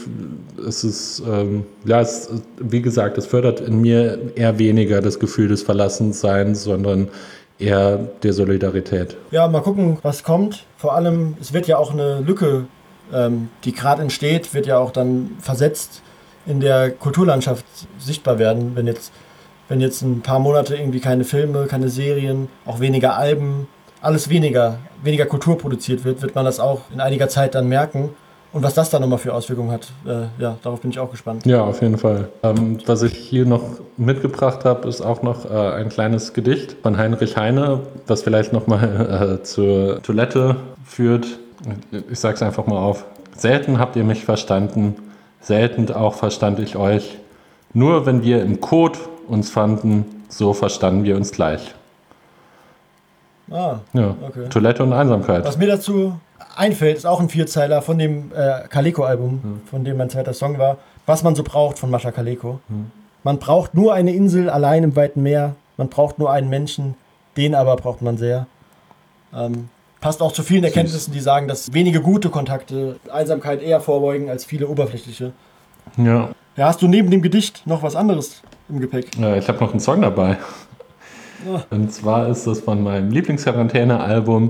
wie gesagt, es fördert in mir eher weniger das Gefühl des Verlassensseins, sondern eher der Solidarität. Ja, mal gucken, was kommt. Vor allem, es wird ja auch eine Lücke, die gerade entsteht, wird ja auch dann versetzt in der Kulturlandschaft sichtbar werden. Wenn jetzt ein paar Monate irgendwie keine Filme, keine Serien, auch weniger Alben, alles weniger Kultur produziert wird man das auch in einiger Zeit dann merken. Und was das dann nochmal für Auswirkungen hat, darauf bin ich auch gespannt. Ja, auf jeden Fall. Was ich hier noch mitgebracht habe, ist auch noch ein kleines Gedicht von Heinrich Heine, was vielleicht nochmal zur Toilette führt. Ich sag's einfach mal auf. Selten habt ihr mich verstanden, selten auch verstand ich euch. Nur wenn wir im Kot uns fanden, so verstanden wir uns gleich. Ah, ja, okay. Toilette und Einsamkeit. Was mir dazu einfällt, ist auch ein Vierzeiler von dem Kaleko-Album, von dem mein zweiter Song war. Was man so braucht von Mascha Kaleko. Man braucht nur eine Insel allein im weiten Meer. Man braucht nur einen Menschen, den aber braucht man sehr. Passt auch zu vielen Erkenntnissen, die sagen, dass wenige gute Kontakte Einsamkeit eher vorbeugen als viele oberflächliche. Ja. Ja, hast du neben dem Gedicht noch was anderes im Gepäck? Ja, ich habe noch einen Song dabei. Ja. Und zwar ist das von meinem Lieblingsquarantäne-Album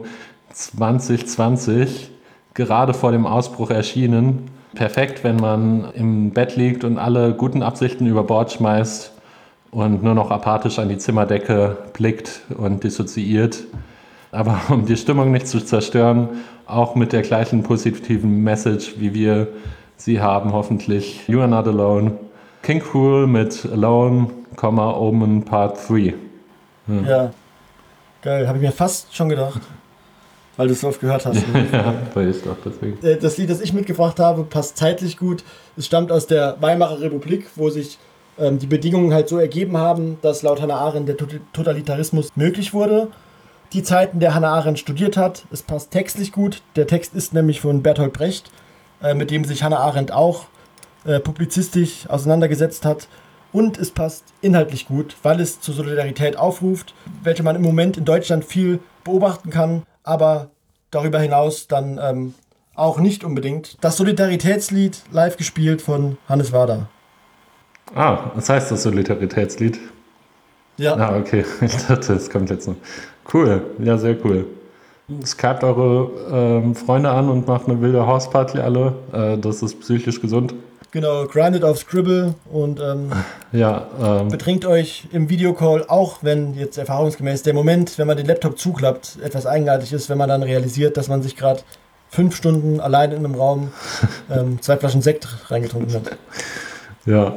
2020, gerade vor dem Ausbruch erschienen. Perfekt, wenn man im Bett liegt und alle guten Absichten über Bord schmeißt und nur noch apathisch an die Zimmerdecke blickt und dissoziiert. Aber um die Stimmung nicht zu zerstören, auch mit der gleichen positiven Message, wie wir sie haben, hoffentlich. You are not alone. King Cruel mit Alone, Omen Part 3. Ja, geil. Habe ich mir fast schon gedacht, weil du es so oft gehört hast. Ne? Ja, weil ich doch deswegen. Das Lied, das ich mitgebracht habe, passt zeitlich gut. Es stammt aus der Weimarer Republik, wo sich die Bedingungen halt so ergeben haben, dass laut Hannah Arendt der Totalitarismus möglich wurde. Die Zeiten, der Hannah Arendt studiert hat, es passt textlich gut. Der Text ist nämlich von Bertolt Brecht, mit dem sich Hannah Arendt auch publizistisch auseinandergesetzt hat. Und es passt inhaltlich gut, weil es zur Solidarität aufruft, welche man im Moment in Deutschland viel beobachten kann, aber darüber hinaus dann auch nicht unbedingt. Das Solidaritätslied, live gespielt von Hannes Wader. Ah, das heißt das Solidaritätslied? Ja. Ah, okay. Ich dachte, das kommt jetzt noch. Cool, ja, sehr cool. Skypt eure Freunde an und macht eine wilde Hausparty alle. Das ist psychisch gesund. Genau, grindet auf Scribble und betrinkt euch im Videocall, auch wenn jetzt erfahrungsgemäß der Moment, wenn man den Laptop zuklappt, etwas eigenartig ist, wenn man dann realisiert, dass man sich gerade 5 Stunden allein in einem Raum 2 Flaschen Sekt reingetrunken hat. Ja,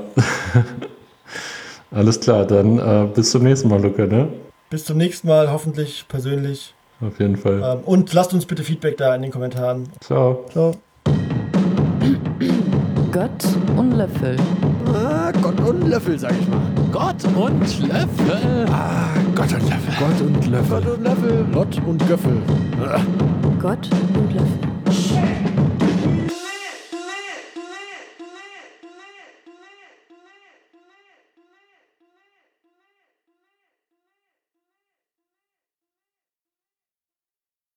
alles klar, dann bis zum nächsten Mal, Luca, ne? Bis zum nächsten Mal, hoffentlich persönlich. Auf jeden Fall. Und lasst uns bitte Feedback da in den Kommentaren. Ciao. Ciao. Gott und Löffel. Gott und Löffel, sag ich mal. Gott und Löffel. Gott und Löffel. Gott und Löffel. Gott und Löffel. Gott und Göffel. Gott und Löffel.